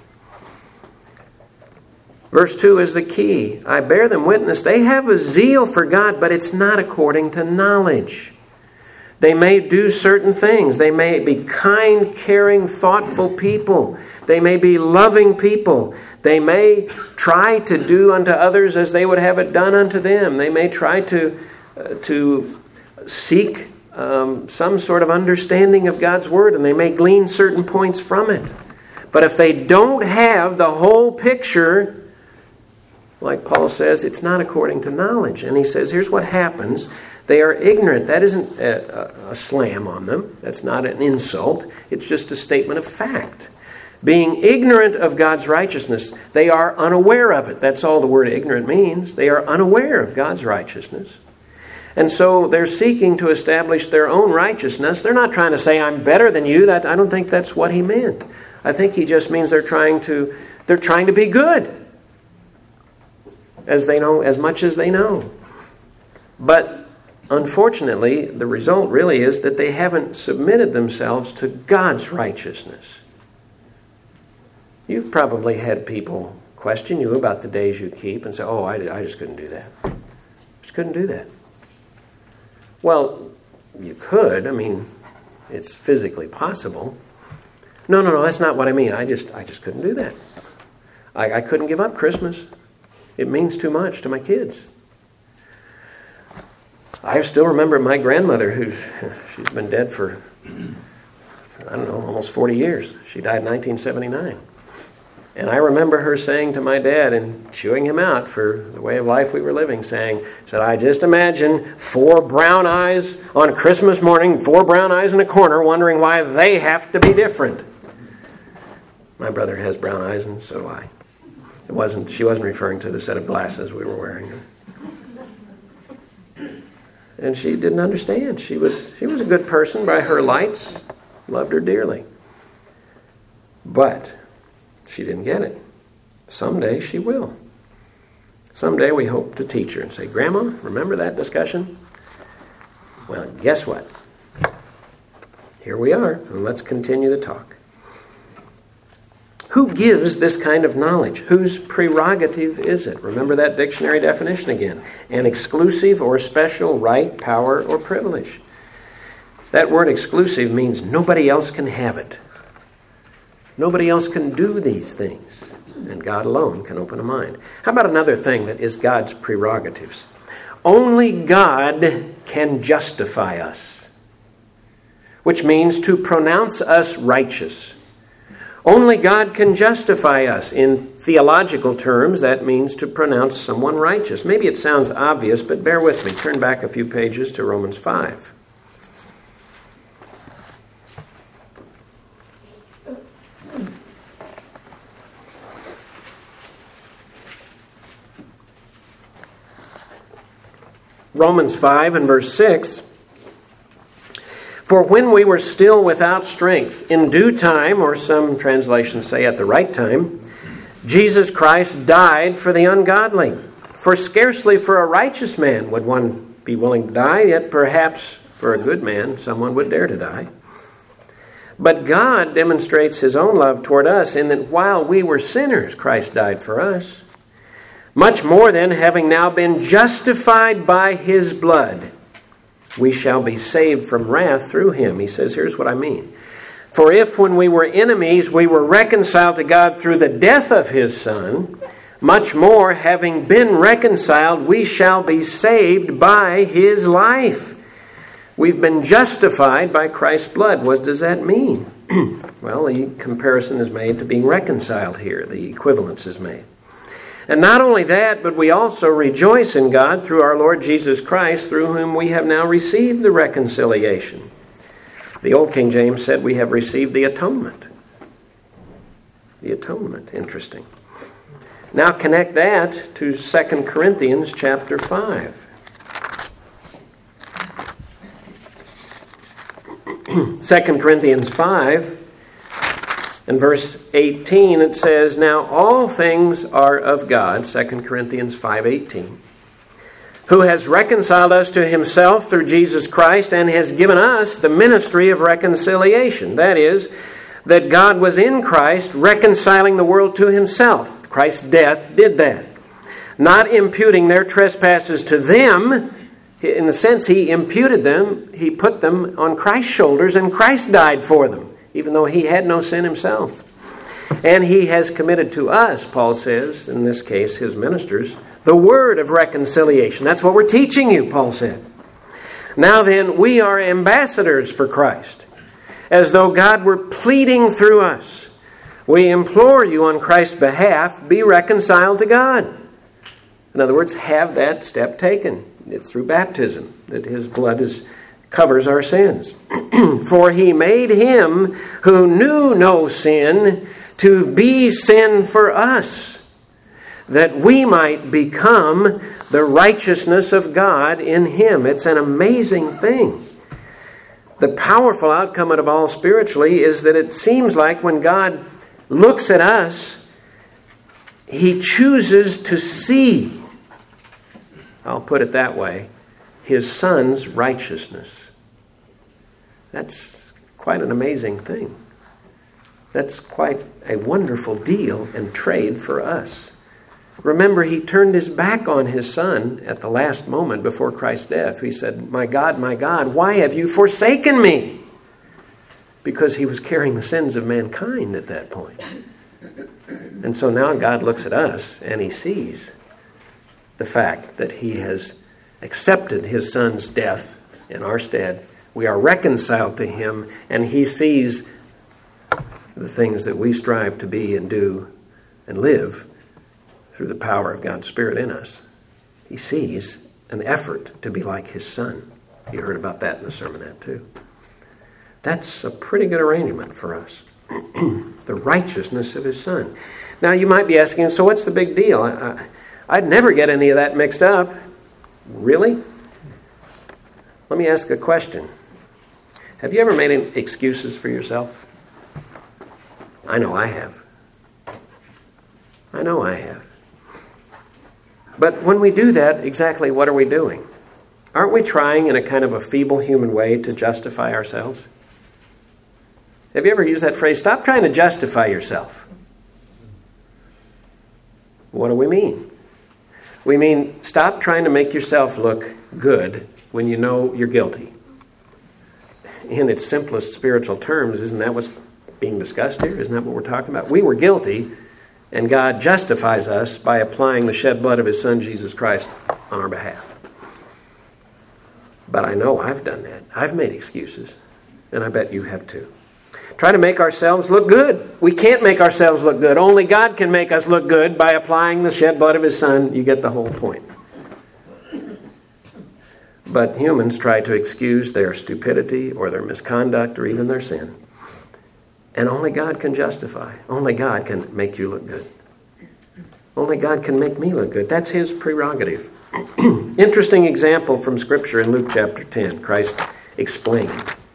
Verse two is the key. I bear them witness. They have a zeal for God, but it's not according to knowledge. They may do certain things. They may be kind, caring, thoughtful people. They may be loving people. They may try to do unto others as they would have it done unto them. They may try to, uh, to seek um, some sort of understanding of God's Word, and they may glean certain points from it. But if they don't have the whole picture, like Paul says, it's not according to knowledge. And he says, here's what happens. They are ignorant. That isn't a, a, a slam on them. That's not an insult. It's just a statement of fact. Being ignorant of God's righteousness, they are unaware of it. That's all the word ignorant means. They are unaware of God's righteousness. And so they're seeking to establish their own righteousness. They're not trying to say, I'm better than you. That I don't think that's what he meant. I think he just means they're trying to they're trying to be good. As they know, as much as they know. But unfortunately, the result really is that they haven't submitted themselves to God's righteousness. You've probably had people question you about the days you keep and say, oh, I, I just couldn't do that. Just couldn't do that. Well, you could. I mean, it's physically possible. No, no, no, that's not what I mean. I just I just couldn't do that. I, I couldn't give up Christmas. It means too much to my kids. I still remember my grandmother, who she's been dead for, I don't know, almost forty years. She died in nineteen seventy-nine. And I remember her saying to my dad and chewing him out for the way of life we were living, saying, said, I just imagine four brown eyes on Christmas morning, four brown eyes in a corner, wondering why they have to be different. My brother has brown eyes, and so do I. It wasn't. She wasn't referring to the set of glasses we were wearing. And she didn't understand. She was she was a good person by her lights. Loved her dearly. But she didn't get it. Someday she will. Someday we hope to teach her and say, Grandma, remember that discussion? Well, guess what? Here we are, and let's continue the talk. Who gives this kind of knowledge? Whose prerogative is it? Remember that dictionary definition again. An exclusive or special right, power, or privilege. That word exclusive means nobody else can have it. Nobody else can do these things. And God alone can open a mind. How about another thing that is God's prerogatives? Only God can justify us, which means to pronounce us righteous. Only God can justify us. In theological terms, that means to pronounce someone righteous. Maybe it sounds obvious, but bear with me. Turn back a few pages to Romans five. Romans five and verse six. For when we were still without strength, in due time, or some translations say at the right time, Jesus Christ died for the ungodly. For scarcely for a righteous man would one be willing to die, yet perhaps for a good man someone would dare to die. But God demonstrates His own love toward us in that while we were sinners, Christ died for us. Much more then, having now been justified by His blood, we shall be saved from wrath through Him. He says, here's what I mean. For if when we were enemies, we were reconciled to God through the death of His Son, much more, having been reconciled, we shall be saved by His life. We've been justified by Christ's blood. What does that mean? Well, the comparison is made to being reconciled here. The equivalence is made. And not only that, but we also rejoice in God through our Lord Jesus Christ, through whom we have now received the reconciliation. The old King James said we have received the atonement. The atonement, interesting. Now connect that to Second Corinthians chapter five. Second Corinthians five. In verse eighteen, it says, now all things are of God, Second Corinthians five eighteen, who has reconciled us to Himself through Jesus Christ and has given us the ministry of reconciliation. That is, that God was in Christ reconciling the world to Himself. Christ's death did that. Not imputing their trespasses to them. In the sense He imputed them, He put them on Christ's shoulders and Christ died for them, even though He had no sin Himself. And He has committed to us, Paul says, in this case, His ministers, the word of reconciliation. That's what we're teaching you, Paul said. Now then, we are ambassadors for Christ, as though God were pleading through us. We implore you on Christ's behalf, be reconciled to God. In other words, have that step taken. It's through baptism that His blood is covers our sins. For He made Him who knew no sin to be sin for us, that we might become the righteousness of God in Him. It's an amazing thing. The powerful outcome of it all spiritually is that it seems like when God looks at us, He chooses to see, I'll put it that way, His Son's righteousness. That's quite an amazing thing. That's quite a wonderful deal and trade for us. Remember, He turned His back on His Son at the last moment before Christ's death. He said, my God, my God, why have you forsaken me? Because He was carrying the sins of mankind at that point. And so now God looks at us and He sees the fact that He has accepted His Son's death in our stead. We are reconciled to Him, and He sees the things that we strive to be and do and live through the power of God's Spirit in us. He sees an effort to be like His Son. You heard about that in the sermonette too. That's a pretty good arrangement for us. The righteousness of His Son. Now you might be asking, so what's the big deal? I, I, I'd never get any of that mixed up. Really? Let me ask a question. Have you ever made any excuses for yourself? I know I have. I know I have. But when we do that, exactly what are we doing? Aren't we trying in a kind of a feeble human way to justify ourselves? Have you ever used that phrase, stop trying to justify yourself? What do we mean? We mean stop trying to make yourself look good when you know you're guilty. In its simplest spiritual terms, isn't that what's being discussed here? Isn't that what we're talking about? We were guilty, and God justifies us by applying the shed blood of His Son, Jesus Christ, on our behalf. But I know I've done that. I've made excuses, and I bet you have too. Try to make ourselves look good. We can't make ourselves look good. Only God can make us look good by applying the shed blood of His Son. You get the whole point. But humans try to excuse their stupidity or their misconduct or even their sin. And only God can justify. Only God can make you look good. Only God can make me look good. That's His prerogative. Interesting example from Scripture in Luke chapter ten. Christ explained.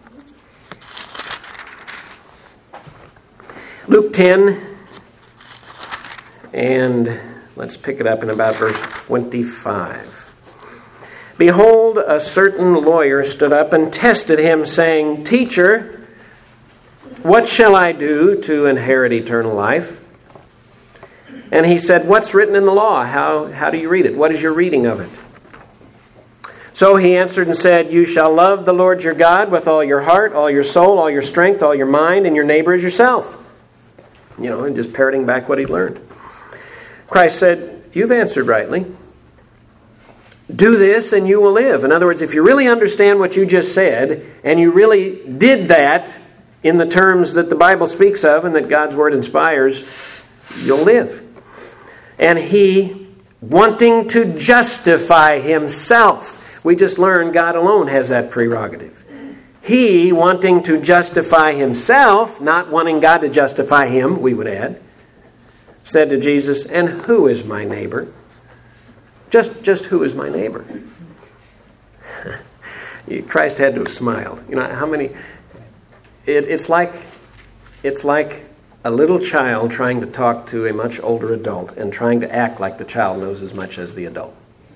Luke ten, and let's pick it up in about verse twenty-five. Behold, a certain lawyer stood up and tested him, saying, Teacher, what shall I do to inherit eternal life? And he said, What's written in the law? How, how do you read it? What is your reading of it? So he answered and said, You shall love the Lord your God with all your heart, all your soul, all your strength, all your mind, and your neighbor as yourself. You know, and just parroting back what he learned. Christ said, You've answered rightly. Do this and you will live. In other words, if you really understand what you just said, and you really did that in the terms that the Bible speaks of and that God's Word inspires, you'll live. And he, wanting to justify himself, we just learned God alone has that prerogative. He, wanting to justify himself, not wanting God to justify him, we would add, said to Jesus, And who is my neighbor? Just, just who is my neighbor? Christ had to have smiled. You know how many? It, it's like, it's like a little child trying to talk to a much older adult and trying to act like the child knows as much as the adult.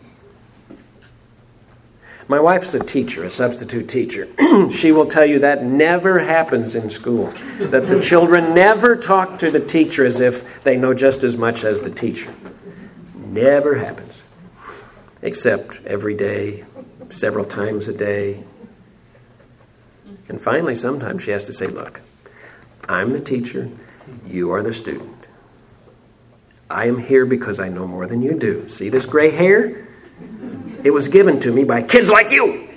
My wife's a teacher, a substitute teacher. She will tell you that never happens in school. That the children never talk to the teacher as if they know just as much as the teacher. Never happens. Except every day, several times a day. And finally, sometimes she has to say, Look, I'm the teacher. You are the student. I am here because I know more than you do. See this gray hair? It was given to me by kids like you.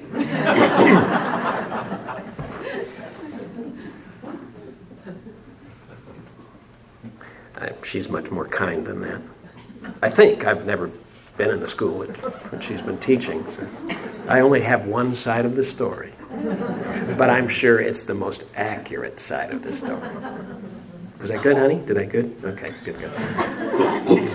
I, she's much more kind than that. I think. I've never been in the school when she's been teaching. So I only have one side of the story. But I'm sure it's the most accurate side of the story. Was that good, honey? Did I good? Okay, good, good.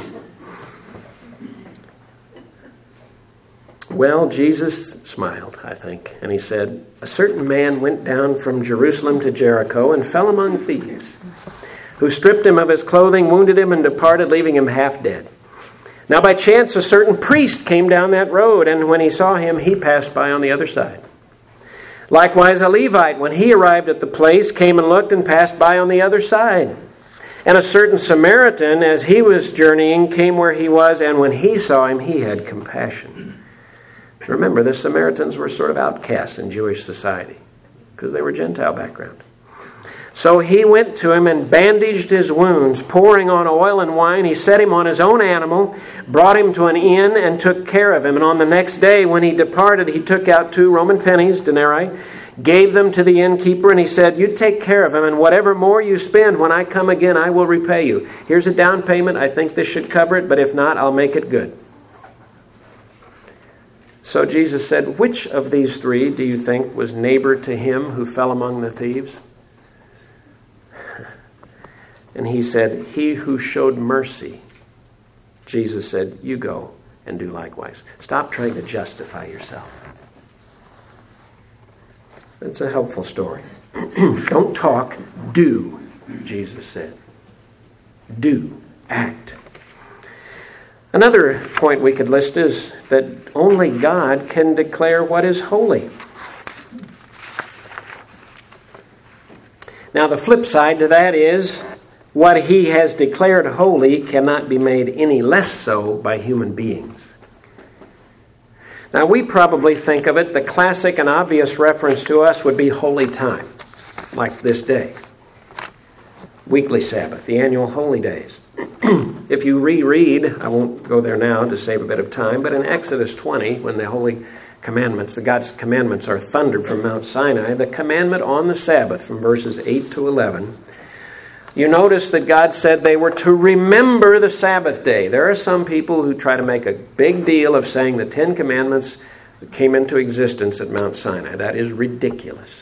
Well, Jesus smiled, I think, and he said, A certain man went down from Jerusalem to Jericho and fell among thieves, who stripped him of his clothing, wounded him, and departed, leaving him half dead. Now by chance a certain priest came down that road, and when he saw him, he passed by on the other side. Likewise a Levite, when he arrived at the place, came and looked and passed by on the other side. And a certain Samaritan, as he was journeying, came where he was, and when he saw him, he had compassion. Remember, the Samaritans were sort of outcasts in Jewish society because they were Gentile background. So he went to him and bandaged his wounds, pouring on oil and wine. He set him on his own animal, brought him to an inn, and took care of him. And on the next day, when he departed, he took out two Roman pennies, denarii, gave them to the innkeeper, and he said, You take care of him, and whatever more you spend, when I come again, I will repay you. Here's a down payment. I think this should cover it, but if not, I'll make it good. So Jesus said, Which of these three do you think was neighbor to him who fell among the thieves? And he said, He who showed mercy. Jesus said, You go and do likewise. Stop trying to justify yourself. It's a helpful story. Don't talk, do, Jesus said. Do, act. Another point we could list is that only God can declare what is holy. Now the flip side to that is What he has declared holy cannot be made any less so by human beings. Now, we probably think of it, the classic and obvious reference to us would be holy time, like this day. Weekly Sabbath, the annual holy days. If you reread, I won't go there now to save a bit of time, but in Exodus twenty, when the holy commandments, the God's commandments are thundered from Mount Sinai, the commandment on the Sabbath from verses eight to eleven, you notice that God said they were to remember the Sabbath day. There are some people who try to make a big deal of saying the Ten Commandments came into existence at Mount Sinai. That is ridiculous.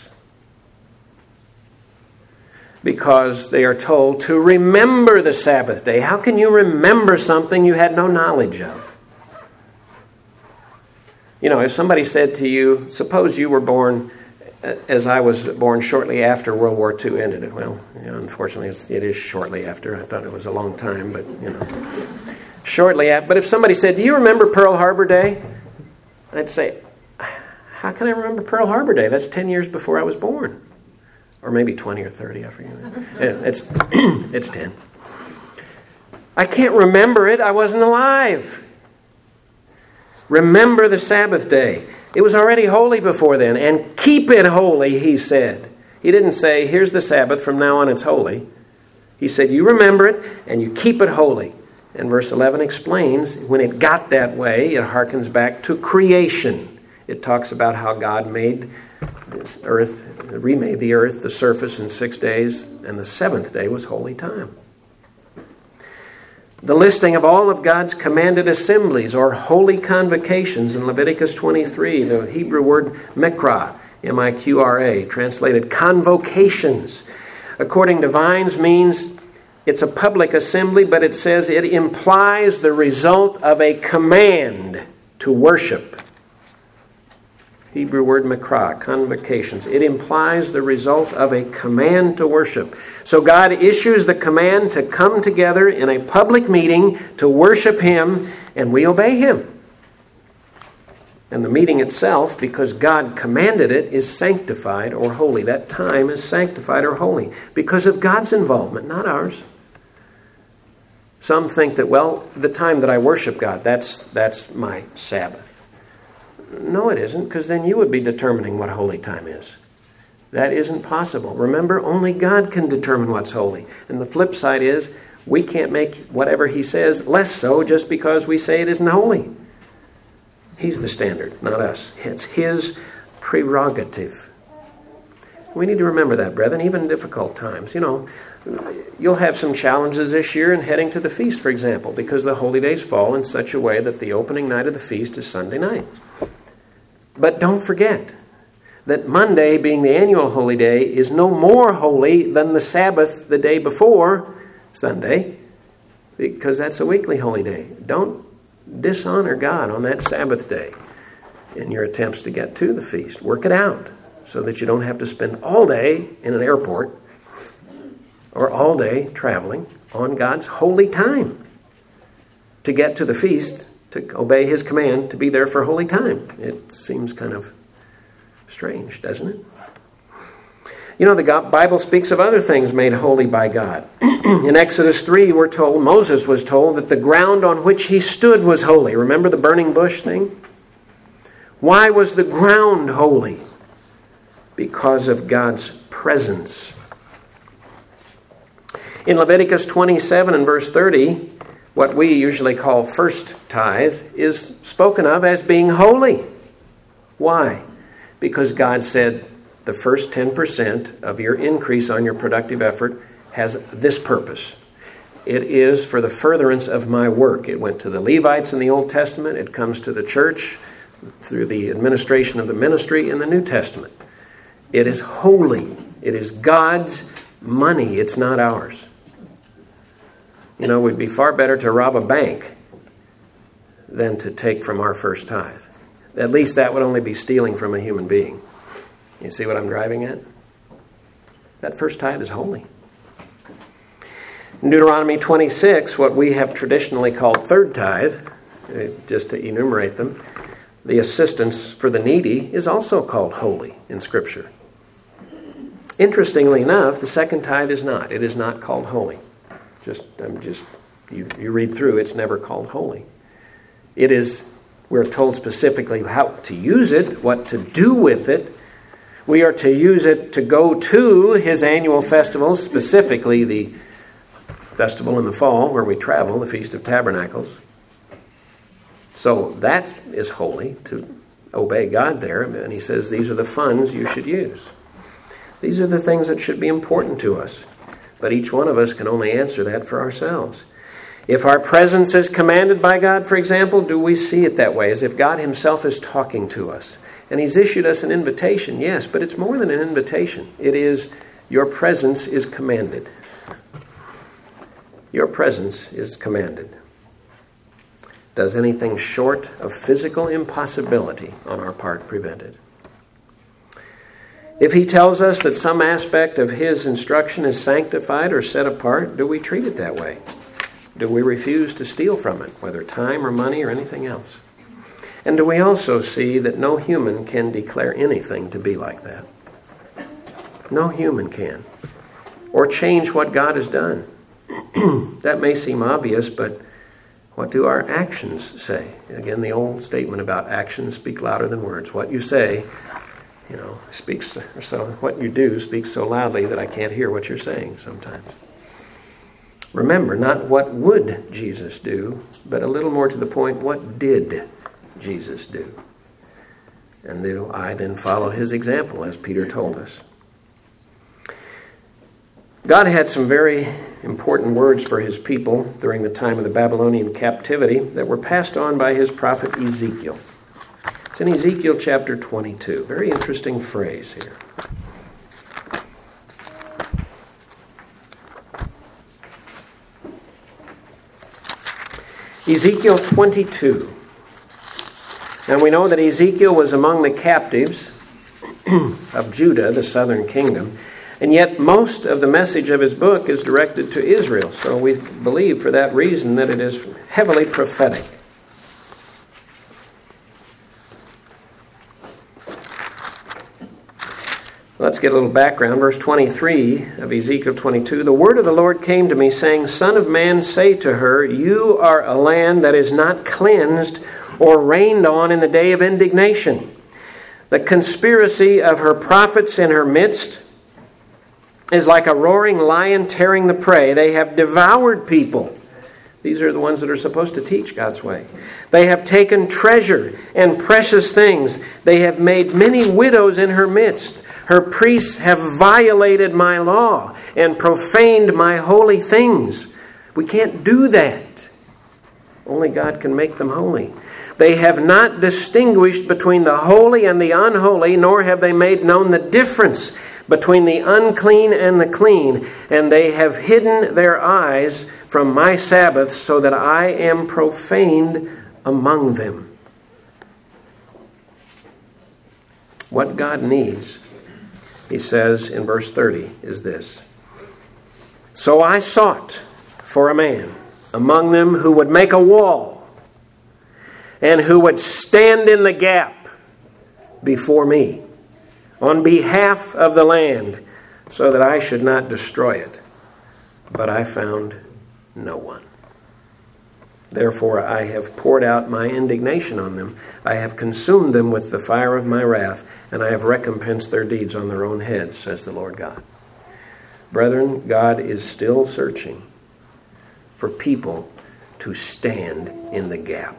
Because they are told to remember the Sabbath day. How can you remember something you had no knowledge of? You know, if somebody said to you, suppose you were born as I was born shortly after World War Two ended. Well, you know, unfortunately, it's, it is shortly after. I thought it was a long time, but, you know. Shortly after. But if somebody said, do you remember Pearl Harbor Day? I'd say, how can I remember Pearl Harbor Day? That's ten years before I was born. Or maybe twenty or thirty, I forget. It's, it's ten. I can't remember it. I wasn't alive. Remember the Sabbath day. It was already holy before then. And keep it holy, he said. He didn't say, here's the Sabbath, from now on it's holy. He said, you remember it and you keep it holy. And verse eleven explains, when it got that way, it harkens back to creation. It talks about how God made this earth, remade the earth, the surface in six days, and the seventh day was holy time. The listing of all of God's commanded assemblies or holy convocations in Leviticus twenty-three, the Hebrew word mikra, M I Q R A, translated convocations. According to Vines, means it's a public assembly, but it says it implies the result of a command to worship. Hebrew word mikra, convocations. It implies the result of a command to worship. So God issues the command to come together in a public meeting to worship Him, and we obey Him. And the meeting itself, because God commanded it, is sanctified or holy. That time is sanctified or holy because of God's involvement, not ours. Some think that, well, the time that I worship God, that's that's my Sabbath. No, it isn't, because then you would be determining what holy time is. That isn't possible. Remember, only God can determine what's holy. And the flip side is, we can't make whatever He says less so just because we say it isn't holy. He's the standard, not us. It's His prerogative. We need to remember that, brethren, even in difficult times. You know, you'll have some challenges this year in heading to the feast, for example, because the holy days fall in such a way that the opening night of the feast is Sunday night. But don't forget that Monday, being the annual holy day, is no more holy than the Sabbath the day before Sunday, because that's a weekly holy day. Don't dishonor God on that Sabbath day in your attempts to get to the feast. Work it out so that you don't have to spend all day in an airport or all day traveling on God's holy time to get to the feast, to obey His command, to be there for holy time. It seems kind of strange, doesn't it? You know, the Bible speaks of other things made holy by God. In Exodus three, we're told, Moses was told that the ground on which he stood was holy. Remember the burning bush thing? Why was the ground holy? Because of God's presence. In Leviticus twenty-seven and verse thirty, what we usually call first tithe is spoken of as being holy. Why? Because God said the first ten percent of your increase on your productive effort has this purpose. It is for the furtherance of my work. It went to the Levites in the Old Testament. It comes to the church through the administration of the ministry in the New Testament. It is holy. It is God's money. It's not ours. You know, it would be far better to rob a bank than to take from our first tithe. At least that would only be stealing from a human being. You see what I'm driving at? That first tithe is holy. In Deuteronomy twenty-six, what we have traditionally called third tithe, just to enumerate them, the assistance for the needy is also called holy in Scripture. Interestingly enough, the second tithe is not. It is not called holy. Just, I'm just, you, you read through, it's never called holy. It is, we're told specifically how to use it, what to do with it. We are to use it to go to his annual festivals, specifically the festival in the fall where we travel, the Feast of Tabernacles. So that is holy, to obey God there. And he says these are the funds you should use. These are the things that should be important to us. But each one of us can only answer that for ourselves. If our presence is commanded by God, for example, do we see it that way, as if God himself is talking to us? And he's issued us an invitation, yes, but it's more than an invitation. It is, your presence is commanded. Your presence is commanded. Does anything short of physical impossibility on our part prevent it? If he tells us that some aspect of his instruction is sanctified or set apart, do we treat it that way? Do we refuse to steal from it, whether time or money or anything else? And do we also see that no human can declare anything to be like that? No human can. Or change what God has done. That may seem obvious, but what do our actions say? Again, the old statement about actions speak louder than words. What you say, you know, speaks, so what you do speaks so loudly that I can't hear what you're saying sometimes. Remember, not what would Jesus do, but a little more to the point, what did Jesus do? And do I then follow his example, as Peter told us? God had some very important words for his people during the time of the Babylonian captivity that were passed on by his prophet Ezekiel. It's in Ezekiel chapter twenty-two. Very interesting phrase here. Ezekiel twenty-two. And we know that Ezekiel was among the captives of Judah, the southern kingdom. And yet most of the message of his book is directed to Israel. So we believe for that reason that it is heavily prophetic. Let's get a little background. Verse twenty-three of Ezekiel twenty-two. The word of the Lord came to me, saying, Son of man, say to her, you are a land that is not cleansed or rained on in the day of indignation. The conspiracy of her prophets in her midst is like a roaring lion tearing the prey. They have devoured people. These are the ones that are supposed to teach God's way. They have taken treasure and precious things. They have made many widows in her midst. Her priests have violated my law and profaned my holy things. We can't do that. Only God can make them holy. They have not distinguished between the holy and the unholy, nor have they made known the difference between the unclean and the clean. And they have hidden their eyes from my Sabbaths, so that I am profaned among them. What God needs, he says in verse thirty, is this. So I sought for a man among them who would make a wall and who would stand in the gap before me on behalf of the land, so that I should not destroy it. But I found no one. Therefore I have poured out my indignation on them. I have consumed them with the fire of my wrath, and I have recompensed their deeds on their own heads, says the Lord God. Brethren, God is still searching for people to stand in the gap.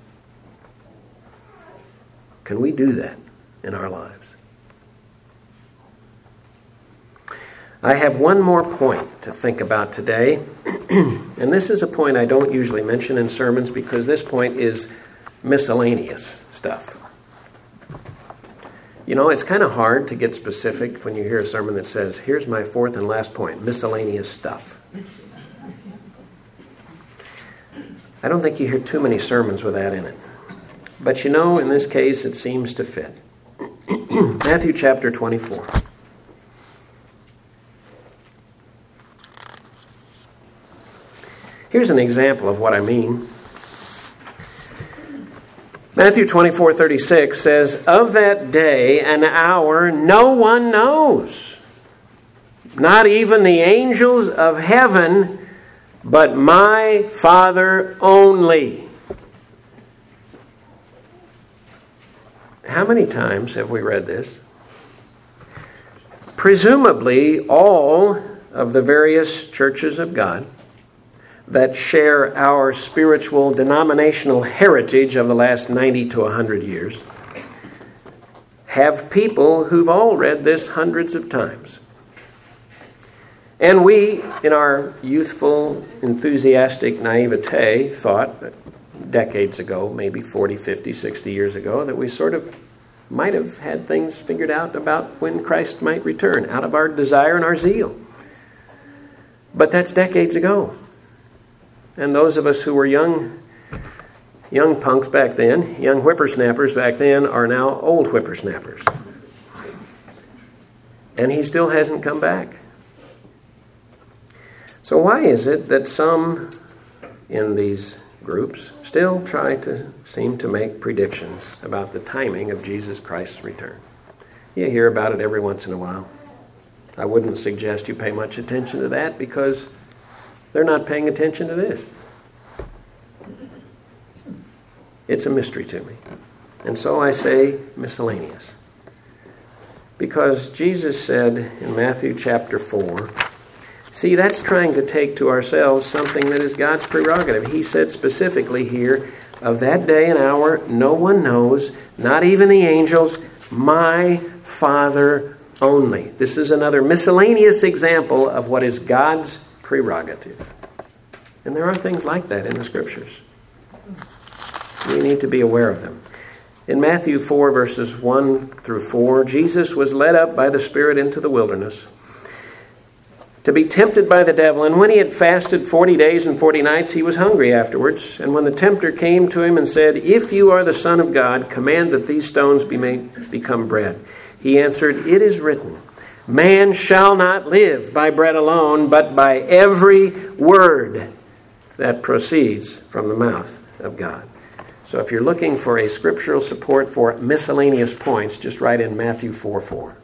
Can we do that in our lives? I have one more point to think about today. And this is a point I don't usually mention in sermons, because this point is miscellaneous stuff. You know, it's kind of hard to get specific when you hear a sermon that says, here's my fourth and last point, miscellaneous stuff. I don't think you hear too many sermons with that in it. But you know, in this case, it seems to fit. Matthew chapter twenty-four. Here's an example of what I mean. Matthew twenty-four thirty-six says, of that day and hour no one knows, not even the angels of heaven, but my Father only. How many times have we read this? Presumably, all of the various churches of God that share our spiritual denominational heritage of the last ninety to one hundred years have people who've all read this hundreds of times. And we, in our youthful, enthusiastic naivete, thought decades ago, maybe forty, fifty, sixty years ago, that we sort of might have had things figured out about when Christ might return out of our desire and our zeal. But that's decades ago. And those of us who were young young punks back then, young whippersnappers back then, are now old whippersnappers. And he still hasn't come back. So why is it that some in these groups still try to seem to make predictions about the timing of Jesus Christ's return? You hear about it every once in a while. I wouldn't suggest you pay much attention to that because they're not paying attention to this. It's a mystery to me. And so I say miscellaneous. Because Jesus said in Matthew chapter four, see, that's trying to take to ourselves something that is God's prerogative. He said specifically here, of that day and hour, no one knows, not even the angels, my Father only. This is another miscellaneous example of what is God's prerogative. And there are things like that in the Scriptures. We need to be aware of them. In Matthew four, verses one through four, Jesus was led up by the Spirit into the wilderness to be tempted by the devil. And when he had fasted forty days and forty nights, he was hungry afterwards. And when the tempter came to him and said, if you are the Son of God, command that these stones be made become bread. He answered, it is written, man shall not live by bread alone, but by every word that proceeds from the mouth of God. So if you're looking for a scriptural support for miscellaneous points, just write in Matthew four four.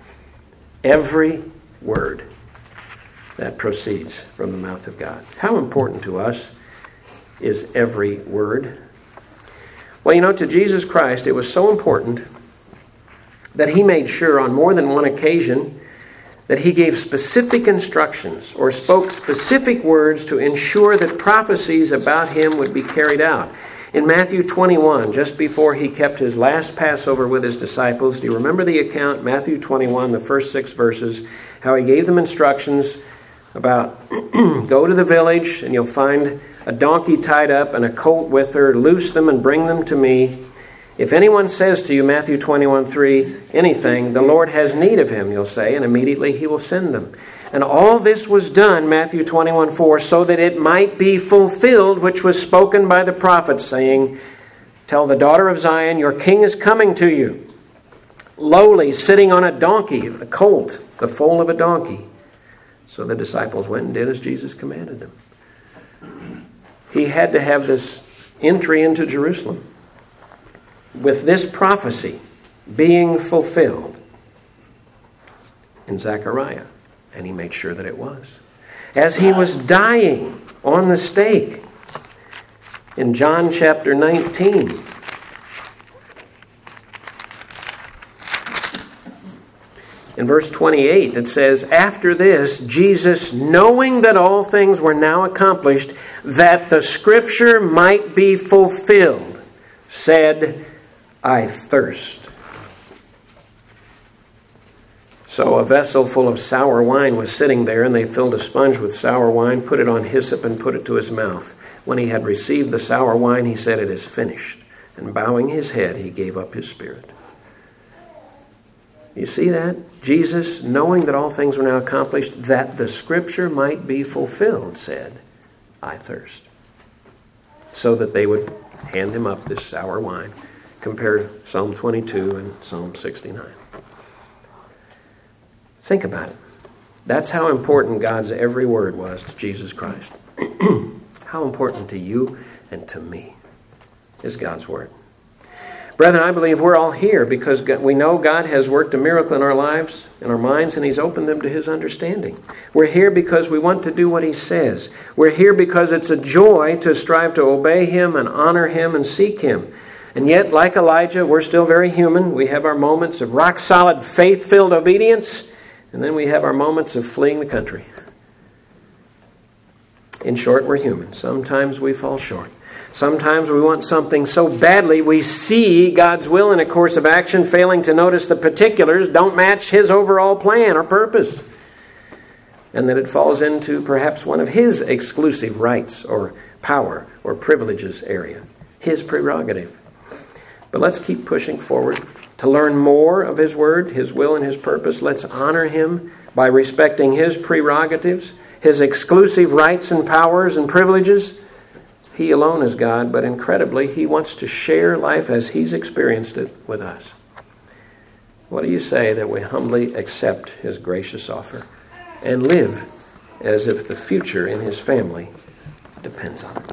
Every word that proceeds from the mouth of God. How important to us is every word? Well, you know, to Jesus Christ, it was so important that he made sure on more than one occasion that he gave specific instructions or spoke specific words to ensure that prophecies about him would be carried out. In Matthew twenty-one, just before he kept his last Passover with his disciples, do you remember the account, Matthew twenty-one, the first six verses, how he gave them instructions about go to the village and you'll find a donkey tied up and a colt with her, loose them and bring them to me. If anyone says to you, Matthew twenty-one three, anything, the Lord has need of him, you'll say, and immediately he will send them. And all this was done, Matthew twenty-one four, so that it might be fulfilled, which was spoken by the prophet, saying, tell the daughter of Zion, your king is coming to you, lowly, sitting on a donkey, a colt, the foal of a donkey. So the disciples went and did as Jesus commanded them. He had to have this entry into Jerusalem with this prophecy being fulfilled in Zechariah. And he made sure that it was. As he was dying on the stake in John chapter nineteen, in verse twenty-eight, it says, after this, Jesus, knowing that all things were now accomplished, that the scripture might be fulfilled, said, I thirst. So a vessel full of sour wine was sitting there, and they filled a sponge with sour wine, put it on hyssop, and put it to his mouth. When he had received the sour wine, he said, it is finished. And bowing his head, he gave up his spirit. You see that? Jesus, knowing that all things were now accomplished, that the scripture might be fulfilled, said, I thirst. So that they would hand him up this sour wine. Compare Psalm twenty-two and Psalm sixty-nine. Think about it. That's how important God's every word was to Jesus Christ. How important to you and to me is God's word. Brethren, I believe we're all here because we know God has worked a miracle in our lives, in our minds, and He's opened them to His understanding. We're here because we want to do what He says. We're here because it's a joy to strive to obey Him and honor Him and seek Him. And yet, like Elijah, we're still very human. We have our moments of rock-solid, faith-filled obedience, and then we have our moments of fleeing the country. In short, we're human. Sometimes we fall short. Sometimes we want something so badly we see God's will in a course of action, failing to notice the particulars don't match His overall plan or purpose. And that it falls into perhaps one of His exclusive rights or power or privileges area. His prerogative. But let's keep pushing forward to learn more of His Word, His will, and His purpose. Let's honor Him by respecting His prerogatives, His exclusive rights and powers and privileges. He alone is God, but incredibly, He wants to share life as He's experienced it with us. What do you say that we humbly accept His gracious offer and live as if the future in His family depends on it?